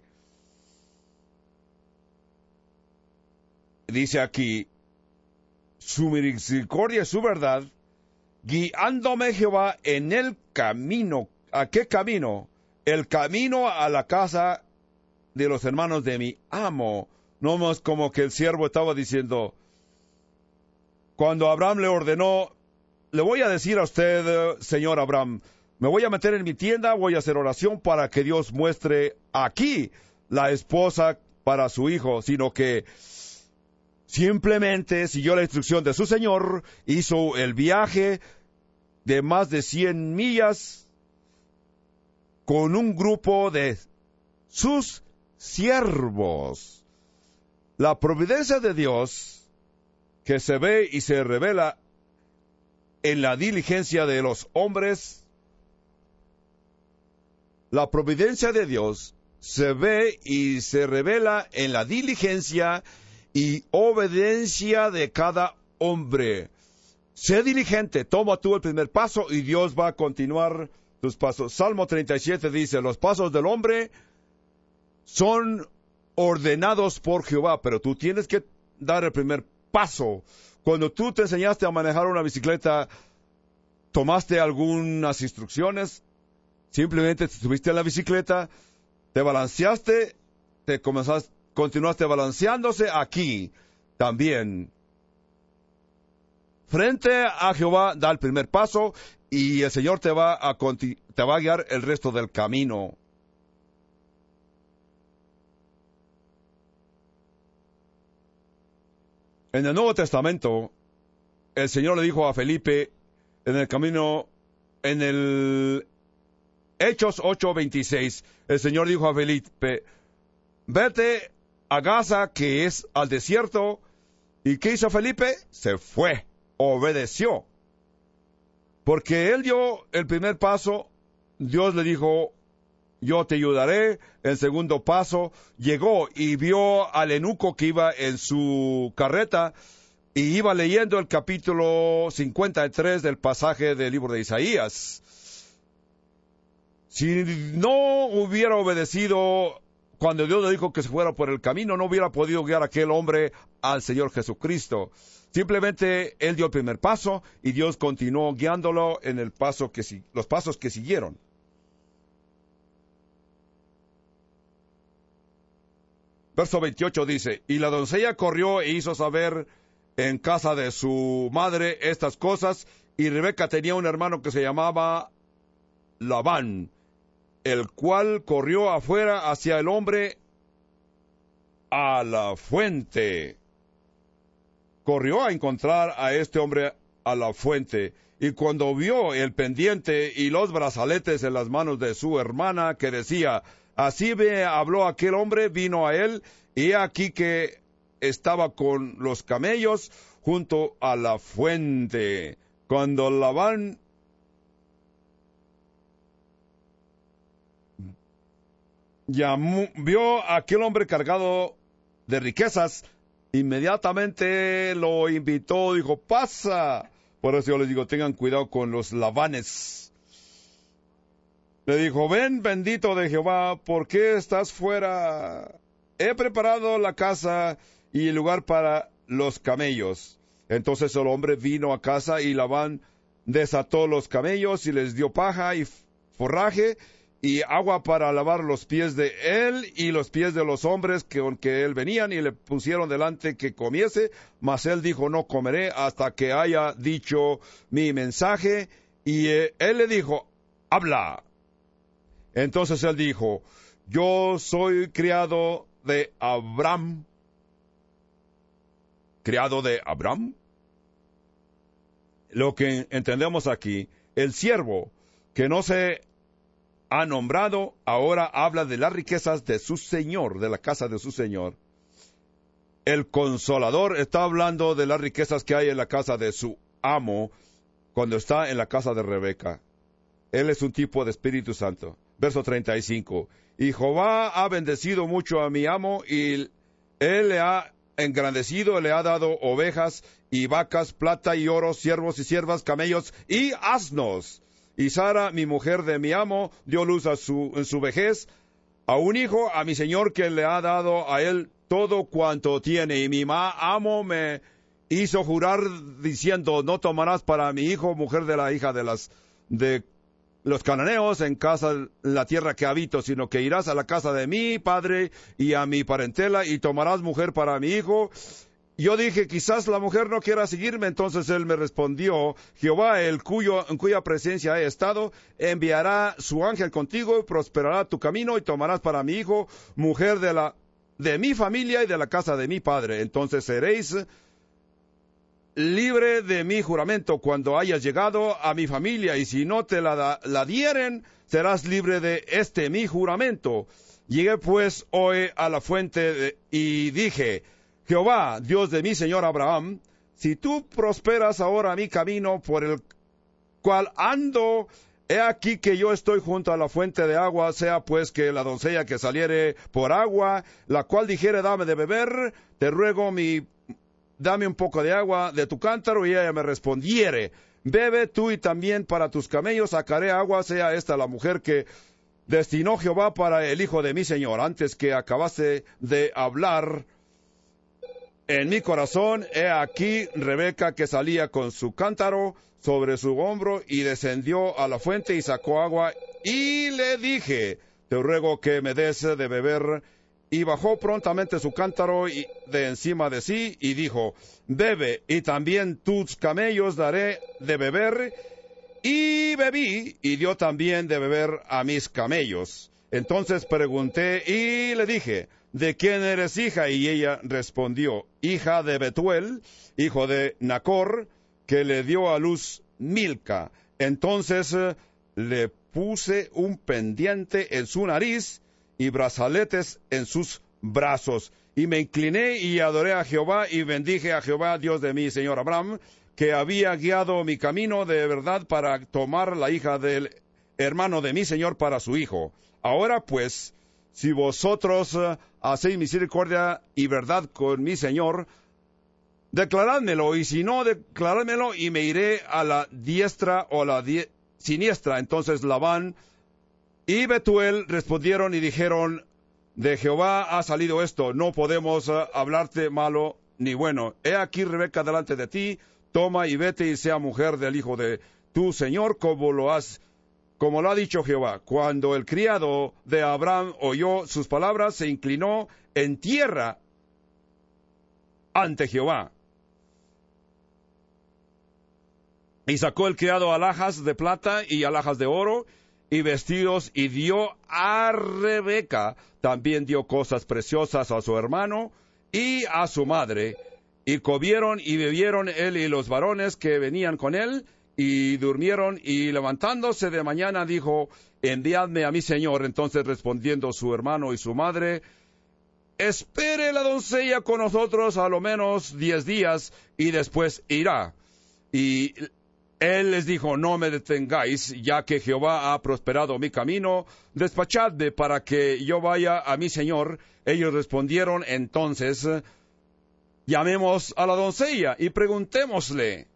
aquí, su misericordia y su verdad, guiándome Jehová en el camino. ¿A qué camino? El camino a la casa de los hermanos de mi amo. No más como que el siervo estaba diciendo, cuando Abraham le ordenó, le voy a decir a usted, señor Abraham, me voy a meter en mi tienda, voy a hacer oración para que Dios muestre aquí la esposa para su hijo, sino que simplemente siguió la instrucción de su señor, hizo el viaje de más de 100 millas con un grupo de sus siervos. La providencia de Dios que se ve y se revela en la diligencia de los hombres. La providencia de Dios se ve y se revela en la diligencia y obediencia de cada hombre. Sé diligente, toma tú el primer paso y Dios va a continuar tus pasos. Salmo 37 dice, los pasos del hombre son ordenados por Jehová, pero tú tienes que dar el primer paso. Cuando tú te enseñaste a manejar una bicicleta, ¿tomaste algunas instrucciones? Simplemente te subiste a la bicicleta, te balanceaste, continuaste balanceándose aquí también. Frente a Jehová, da el primer paso y el Señor te va a guiar el resto del camino. En el Nuevo Testamento, el Señor le dijo a Felipe en el camino, en el Hechos 8:26, el Señor dijo a Felipe, vete a Gaza, que es al desierto. ¿Y qué hizo Felipe? Se fue, obedeció. Porque él dio el primer paso, Dios le dijo, yo te ayudaré. El segundo paso, llegó y vio al eunuco que iba en su carreta y iba leyendo el capítulo 53 del pasaje del libro de Isaías. Si no hubiera obedecido cuando Dios le dijo que se fuera por el camino, no hubiera podido guiar a aquel hombre al Señor Jesucristo. Simplemente él dio el primer paso y Dios continuó guiándolo en los pasos que siguieron. Verso 28 dice, y la doncella corrió e hizo saber en casa de su madre estas cosas, y Rebeca tenía un hermano que se llamaba Labán, el cual corrió afuera hacia el hombre a la fuente. Corrió a encontrar a este hombre a la fuente. Y cuando vio el pendiente y los brazaletes en las manos de su hermana, que decía, así me habló aquel hombre, vino a él, y aquí que estaba con los camellos junto a la fuente. Cuando Labán vio a aquel hombre cargado de riquezas, inmediatamente lo invitó, dijo, pasa. Por eso yo les digo, tengan cuidado con los Labanes. Le dijo, ven, bendito de Jehová, ¿por qué estás fuera? He preparado la casa y el lugar para los camellos. Entonces el hombre vino a casa y Labán desató los camellos y les dio paja y forraje y agua para lavar los pies de él y los pies de los hombres con que él venían, y le pusieron delante que comiese, mas él dijo, no comeré hasta que haya dicho mi mensaje. Y él le dijo, habla. Entonces él dijo, yo soy criado de Abraham. ¿Criado de Abraham? Lo que entendemos aquí, el siervo que no se ha nombrado, ahora habla de las riquezas de su señor, de la casa de su señor. El consolador está hablando de las riquezas que hay en la casa de su amo cuando está en la casa de Rebeca. Él es un tipo de Espíritu Santo. Verso 35. Y Jehová ha bendecido mucho a mi amo, y él le ha engrandecido, le ha dado ovejas y vacas, plata y oro, siervos y siervas, camellos y asnos. Y Sara, mi mujer de mi amo, dio luz en su vejez a un hijo, a mi señor, que le ha dado a él todo cuanto tiene. Y mi amo me hizo jurar diciendo, no tomarás para mi hijo mujer de la hija de los cananeos en la tierra que habito, sino que irás a la casa de mi padre y a mi parentela y tomarás mujer para mi hijo. Yo dije, quizás la mujer no quiera seguirme. Entonces él me respondió, Jehová, en cuya presencia he estado, enviará su ángel contigo, y prosperará tu camino, y tomarás para mi hijo mujer de mi familia y de la casa de mi padre. Entonces seréis libre de mi juramento cuando hayas llegado a mi familia, y si no te la dieren, serás libre de mi juramento. Llegué pues hoy a la fuente y dije, Jehová, Dios de mi señor Abraham, si tú prosperas ahora mi camino por el cual ando, he aquí que yo estoy junto a la fuente de agua, sea pues que la doncella que saliere por agua, la cual dijere, dame de beber, te ruego dame un poco de agua de tu cántaro, y ella me respondiere, bebe tú y también para tus camellos sacaré agua, sea esta la mujer que destinó Jehová para el hijo de mi señor. Antes que acabase de hablar en mi corazón, he aquí Rebeca que salía con su cántaro sobre su hombro, y descendió a la fuente y sacó agua, y le dije, te ruego que me des de beber. Y bajó prontamente su cántaro de encima de sí, y dijo, bebe, y también tus camellos daré de beber. Y bebí, y dio también de beber a mis camellos. Entonces pregunté, y le dije, ¿de quién eres hija? Y ella respondió, hija de Betuel, hijo de Nacor, que le dio a luz Milca. Entonces le puse un pendiente en su nariz, y brazaletes en sus brazos. Y me incliné y adoré a Jehová, y bendije a Jehová, Dios de mi señor Abraham, que había guiado mi camino de verdad para tomar la hija del hermano de mi señor para su hijo. Ahora pues, si vosotros hacéis misericordia y verdad con mi señor, declarádmelo, y si no, declarádmelo, y me iré a la diestra o a la siniestra. Entonces Labán y Betuel respondieron y dijeron, de Jehová ha salido esto, no podemos hablarte malo ni bueno. He aquí Rebeca delante de ti, toma y vete y sea mujer del hijo de tu señor, como lo ha dicho Jehová. Cuando el criado de Abraham oyó sus palabras, se inclinó en tierra ante Jehová. Y sacó el criado alhajas de plata y alhajas de oro, y vestidos, y dio a Rebeca, también dio cosas preciosas a su hermano y a su madre, y comieron y bebieron él y los varones que venían con él, y durmieron, y levantándose de mañana dijo, enviadme a mi señor. Entonces respondiendo su hermano y su madre, espere la doncella con nosotros a lo menos 10 días, y después irá. Y él les dijo, no me detengáis, ya que Jehová ha prosperado mi camino, despachadme para que yo vaya a mi señor. Ellos respondieron entonces, llamemos a la doncella y preguntémosle.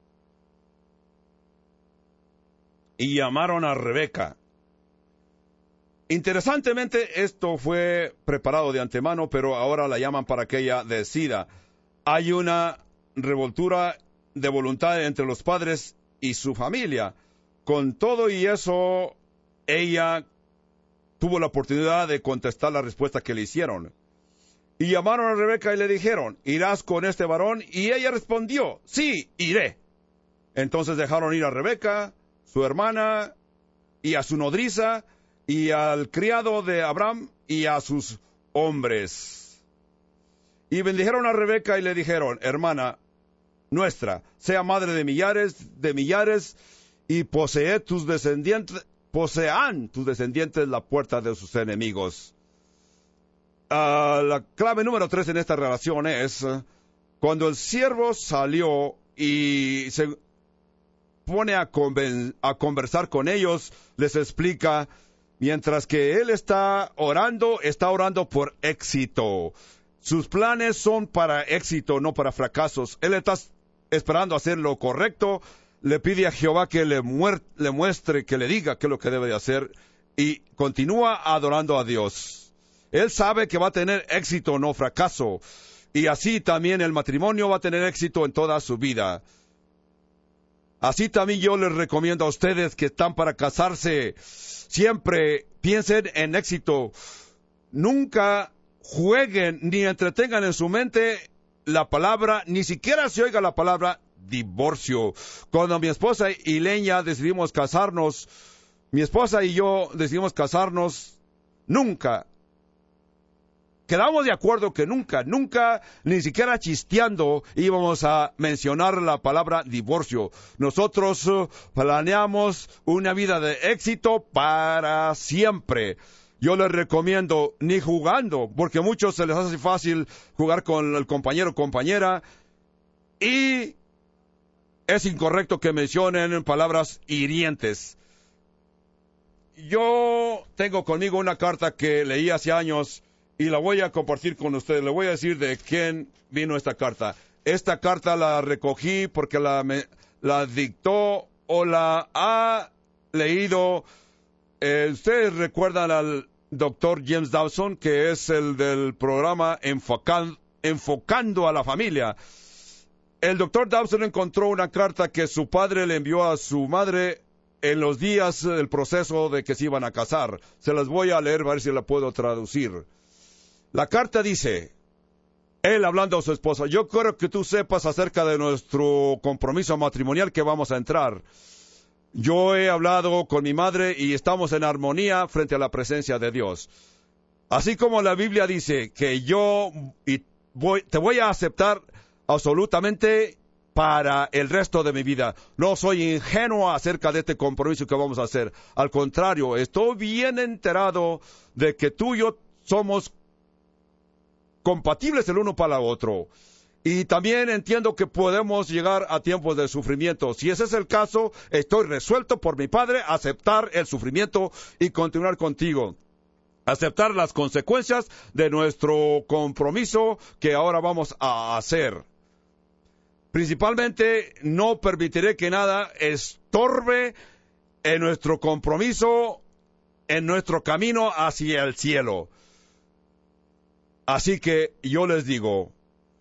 Y llamaron a Rebeca. Interesantemente, esto fue preparado de antemano, pero ahora la llaman para que ella decida. Hay una revoltura de voluntad entre los padres y su familia. Con todo y eso, ella tuvo la oportunidad de contestar la respuesta que le hicieron. Y llamaron a Rebeca y le dijeron, ¿irás con este varón? Y ella respondió, sí, iré. Entonces dejaron ir a Rebeca, su hermana, y a su nodriza, y al criado de Abraham, y a sus hombres. Y bendijeron a Rebeca y le dijeron, hermana nuestra, sea madre de millares, y posean tus descendientes la puerta de sus enemigos. La clave número 3 en esta relación es, cuando el siervo salió y se pone a conversar con ellos, les explica, mientras que él está orando por éxito. Sus planes son para éxito, no para fracasos. Él está esperando hacer lo correcto, le pide a Jehová que le muestre, que le diga qué es lo que debe de hacer, y continúa adorando a Dios. Él sabe que va a tener éxito, no fracaso, y así también el matrimonio va a tener éxito en toda su vida. Así también yo les recomiendo a ustedes que están para casarse, siempre piensen en éxito. Nunca jueguen ni entretengan en su mente la palabra, ni siquiera se oiga la palabra divorcio. Cuando mi esposa y Leña decidimos casarnos, mi esposa y yo decidimos casarnos, nunca quedamos de acuerdo que nunca, ni siquiera chisteando, íbamos a mencionar la palabra divorcio. Nosotros planeamos una vida de éxito para siempre. Yo les recomiendo, ni jugando, porque a muchos se les hace fácil jugar con el compañero o compañera, y es incorrecto que mencionen palabras hirientes. Yo tengo conmigo una carta que leí hace años, y la voy a compartir con ustedes. Le voy a decir de quién vino esta carta. Esta carta la recogí porque la dictó o la ha leído. Ustedes recuerdan al doctor James Dobson, que es el del programa Enfocando a la Familia. El doctor Dobson encontró una carta que su padre le envió a su madre en los días del proceso de que se iban a casar. Se las voy a leer, a ver si la puedo traducir. La carta dice, él hablando a su esposa, yo quiero que tú sepas acerca de nuestro compromiso matrimonial que vamos a entrar. Yo he hablado con mi madre y estamos en armonía frente a la presencia de Dios. Así como la Biblia dice que te voy a aceptar absolutamente para el resto de mi vida. No soy ingenuo acerca de este compromiso que vamos a hacer. Al contrario, estoy bien enterado de que tú y yo somos compatibles el uno para el otro. Y también entiendo que podemos llegar a tiempos de sufrimiento. Si ese es el caso, estoy resuelto por mi padre a aceptar el sufrimiento y continuar contigo. Aceptar las consecuencias de nuestro compromiso que ahora vamos a hacer. Principalmente, no permitiré que nada estorbe en nuestro compromiso, en nuestro camino hacia el cielo. Así que yo les digo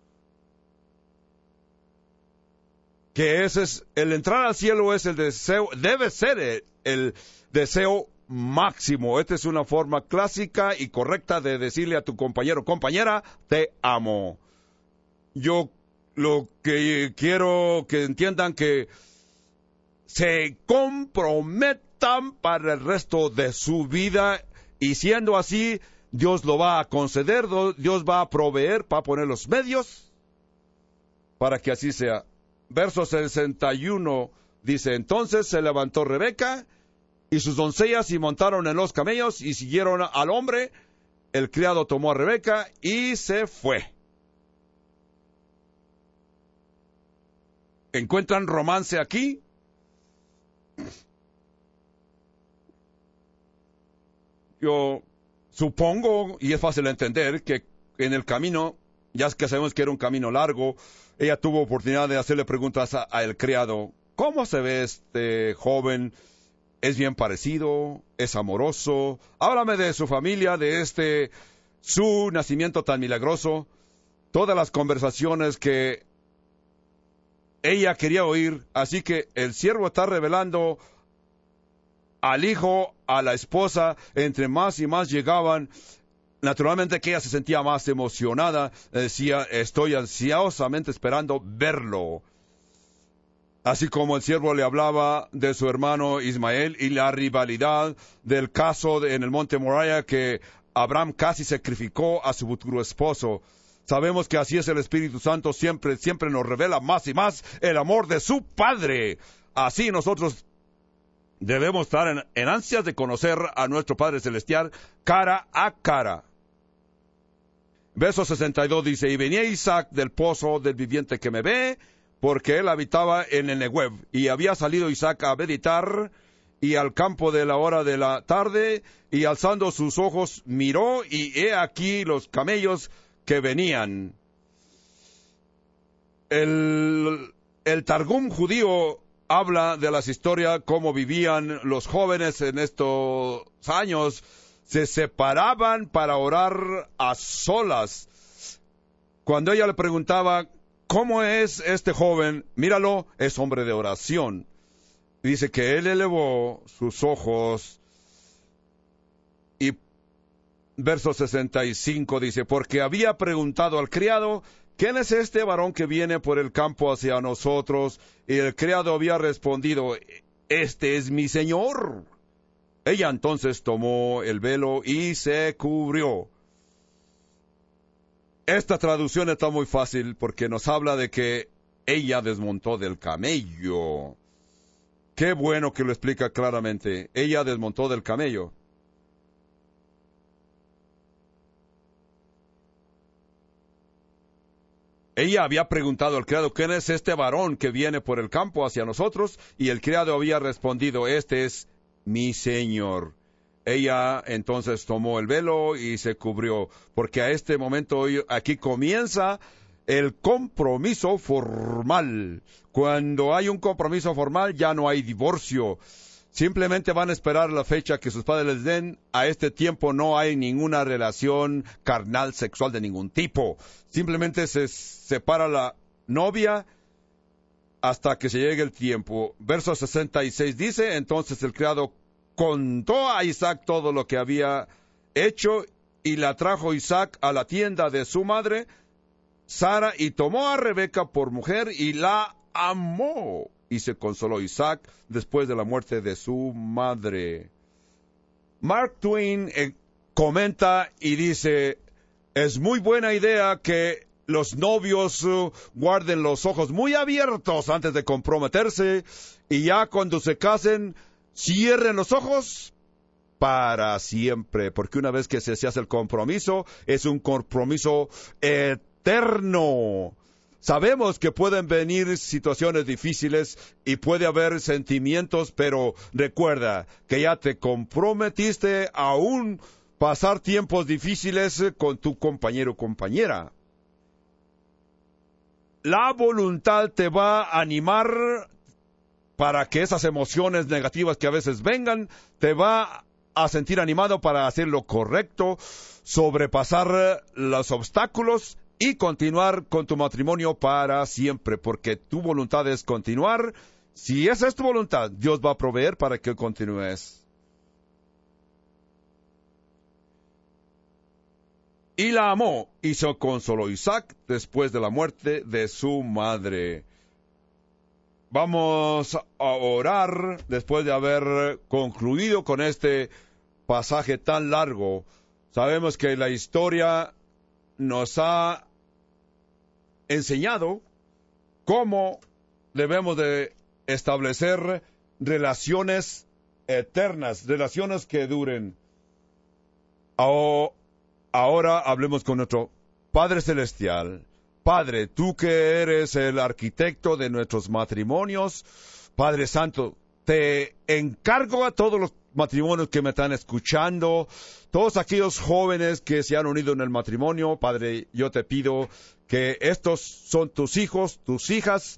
que ese es el entrar al cielo, es el deseo, debe ser el deseo máximo. Esta es una forma clásica y correcta de decirle a tu compañero o compañera, te amo. Yo lo que quiero que entiendan que se comprometan para el resto de su vida, y siendo así, Dios lo va a conceder, Dios va a proveer, va a poner los medios para que así sea. Verso 61 Dice, entonces se levantó Rebeca y sus doncellas y montaron en los camellos y siguieron al hombre. El criado tomó a Rebeca y se fue. ¿Encuentran romance aquí? Yo supongo, y es fácil de entender, que en el camino, ya que sabemos que era un camino largo, ella tuvo oportunidad de hacerle preguntas al criado. ¿Cómo se ve este joven? ¿Es bien parecido? ¿Es amoroso? Háblame de su familia, de su nacimiento tan milagroso. Todas las conversaciones que ella quería oír. Así que el siervo está revelando al hijo, a la esposa. Entre más y más llegaban, naturalmente que ella se sentía más emocionada. Decía, estoy ansiosamente esperando verlo. Así como el siervo le hablaba de su hermano Ismael y la rivalidad del caso en el monte Moriah, que Abraham casi sacrificó a su futuro esposo. Sabemos que así es el Espíritu Santo, siempre nos revela más y más el amor de su Padre. Así nosotros debemos estar en ansias de conocer a nuestro Padre Celestial cara a cara. Verso 62 dice, y venía Isaac del pozo del viviente que me ve, porque él habitaba en el Negev, y había salido Isaac a meditar, y al campo de la hora de la tarde, y alzando sus ojos miró, y he aquí los camellos que venían. El Targum judío habla de las historias, cómo vivían los jóvenes en estos años. Se separaban para orar a solas. Cuando ella le preguntaba, ¿cómo es este joven? Míralo, es hombre de oración. Dice que él elevó sus ojos y verso 65 dice, porque había preguntado al criado, ¿quién es este varón que viene por el campo hacia nosotros? Y el criado había respondido, este es mi señor. Ella entonces tomó el velo y se cubrió. Esta traducción está muy fácil porque nos habla de que ella desmontó del camello. Qué bueno que lo explica claramente. Ella desmontó del camello. Ella había preguntado al criado, ¿quién es este varón que viene por el campo hacia nosotros? Y el criado había respondido, este es mi señor. Ella entonces tomó el velo y se cubrió, porque a este momento aquí comienza el compromiso formal. Cuando hay un compromiso formal ya no hay divorcio. Simplemente van a esperar la fecha que sus padres les den. A este tiempo no hay ninguna relación carnal, sexual de ningún tipo. Simplemente se separa la novia hasta que se llegue el tiempo. Verso 66 dice, entonces el criado contó a Isaac todo lo que había hecho y la trajo Isaac a la tienda de su madre, Sara, y tomó a Rebeca por mujer y la amó. Y se consoló Isaac después de la muerte de su madre. Mark Twain comenta y dice, es muy buena idea que los novios guarden los ojos muy abiertos antes de comprometerse y ya cuando se casen, cierren los ojos para siempre, porque una vez que se hace el compromiso, es un compromiso eterno. Sabemos que pueden venir situaciones difíciles y puede haber sentimientos, pero recuerda que ya te comprometiste a aún pasar tiempos difíciles con tu compañero o compañera. La voluntad te va a animar para que esas emociones negativas que a veces vengan, te va a sentir animado para hacer lo correcto, sobrepasar los obstáculos y continuar con tu matrimonio para siempre, porque tu voluntad es continuar. Si esa es tu voluntad, Dios va a proveer para que continúes. Y la amó, y se consoló Isaac después de la muerte de su madre. Vamos a orar después de haber concluido con este pasaje tan largo. Sabemos que la historia nos ha enseñado cómo debemos de establecer relaciones eternas, relaciones que duren. Ahora hablemos con nuestro Padre Celestial. Padre, tú que eres el arquitecto de nuestros matrimonios, Padre Santo, te encargo a todos los matrimonios que me están escuchando, todos aquellos jóvenes que se han unido en el matrimonio. Padre, yo te pido que estos son tus hijos, tus hijas,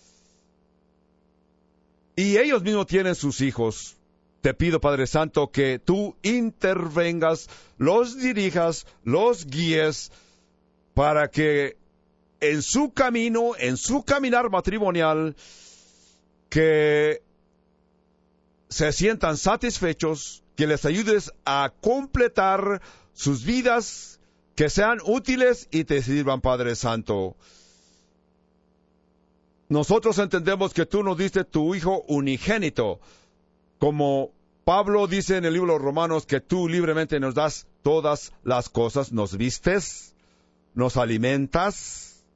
y ellos mismos tienen sus hijos. Te pido, Padre Santo, que tú intervengas, los dirijas, los guíes, para que en su camino, en su caminar matrimonial, que se sientan satisfechos, que les ayudes a completar sus vidas, que sean útiles y te sirvan, Padre Santo. Nosotros entendemos que tú nos diste tu Hijo unigénito, como Pablo dice en el libro de los Romanos, que tú libremente nos das todas las cosas, nos vistes, nos alimentas.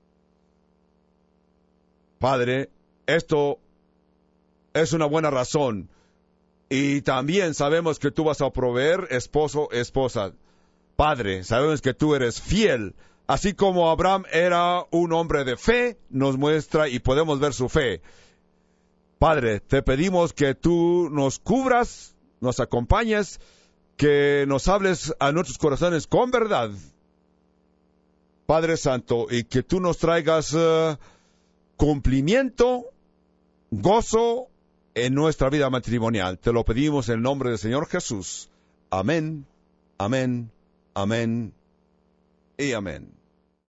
Padre, esto es una buena razón. Y también sabemos que tú vas a proveer esposo, esposa. Padre, sabemos que tú eres fiel. Así como Abraham era un hombre de fe, nos muestra y podemos ver su fe. Padre, te pedimos que tú nos cubras, nos acompañes, que nos hables a nuestros corazones con verdad, Padre Santo, y que tú nos traigas cumplimiento, gozo en nuestra vida matrimonial. Te lo pedimos en el nombre del Señor Jesús. Amén, amén, amén y amén.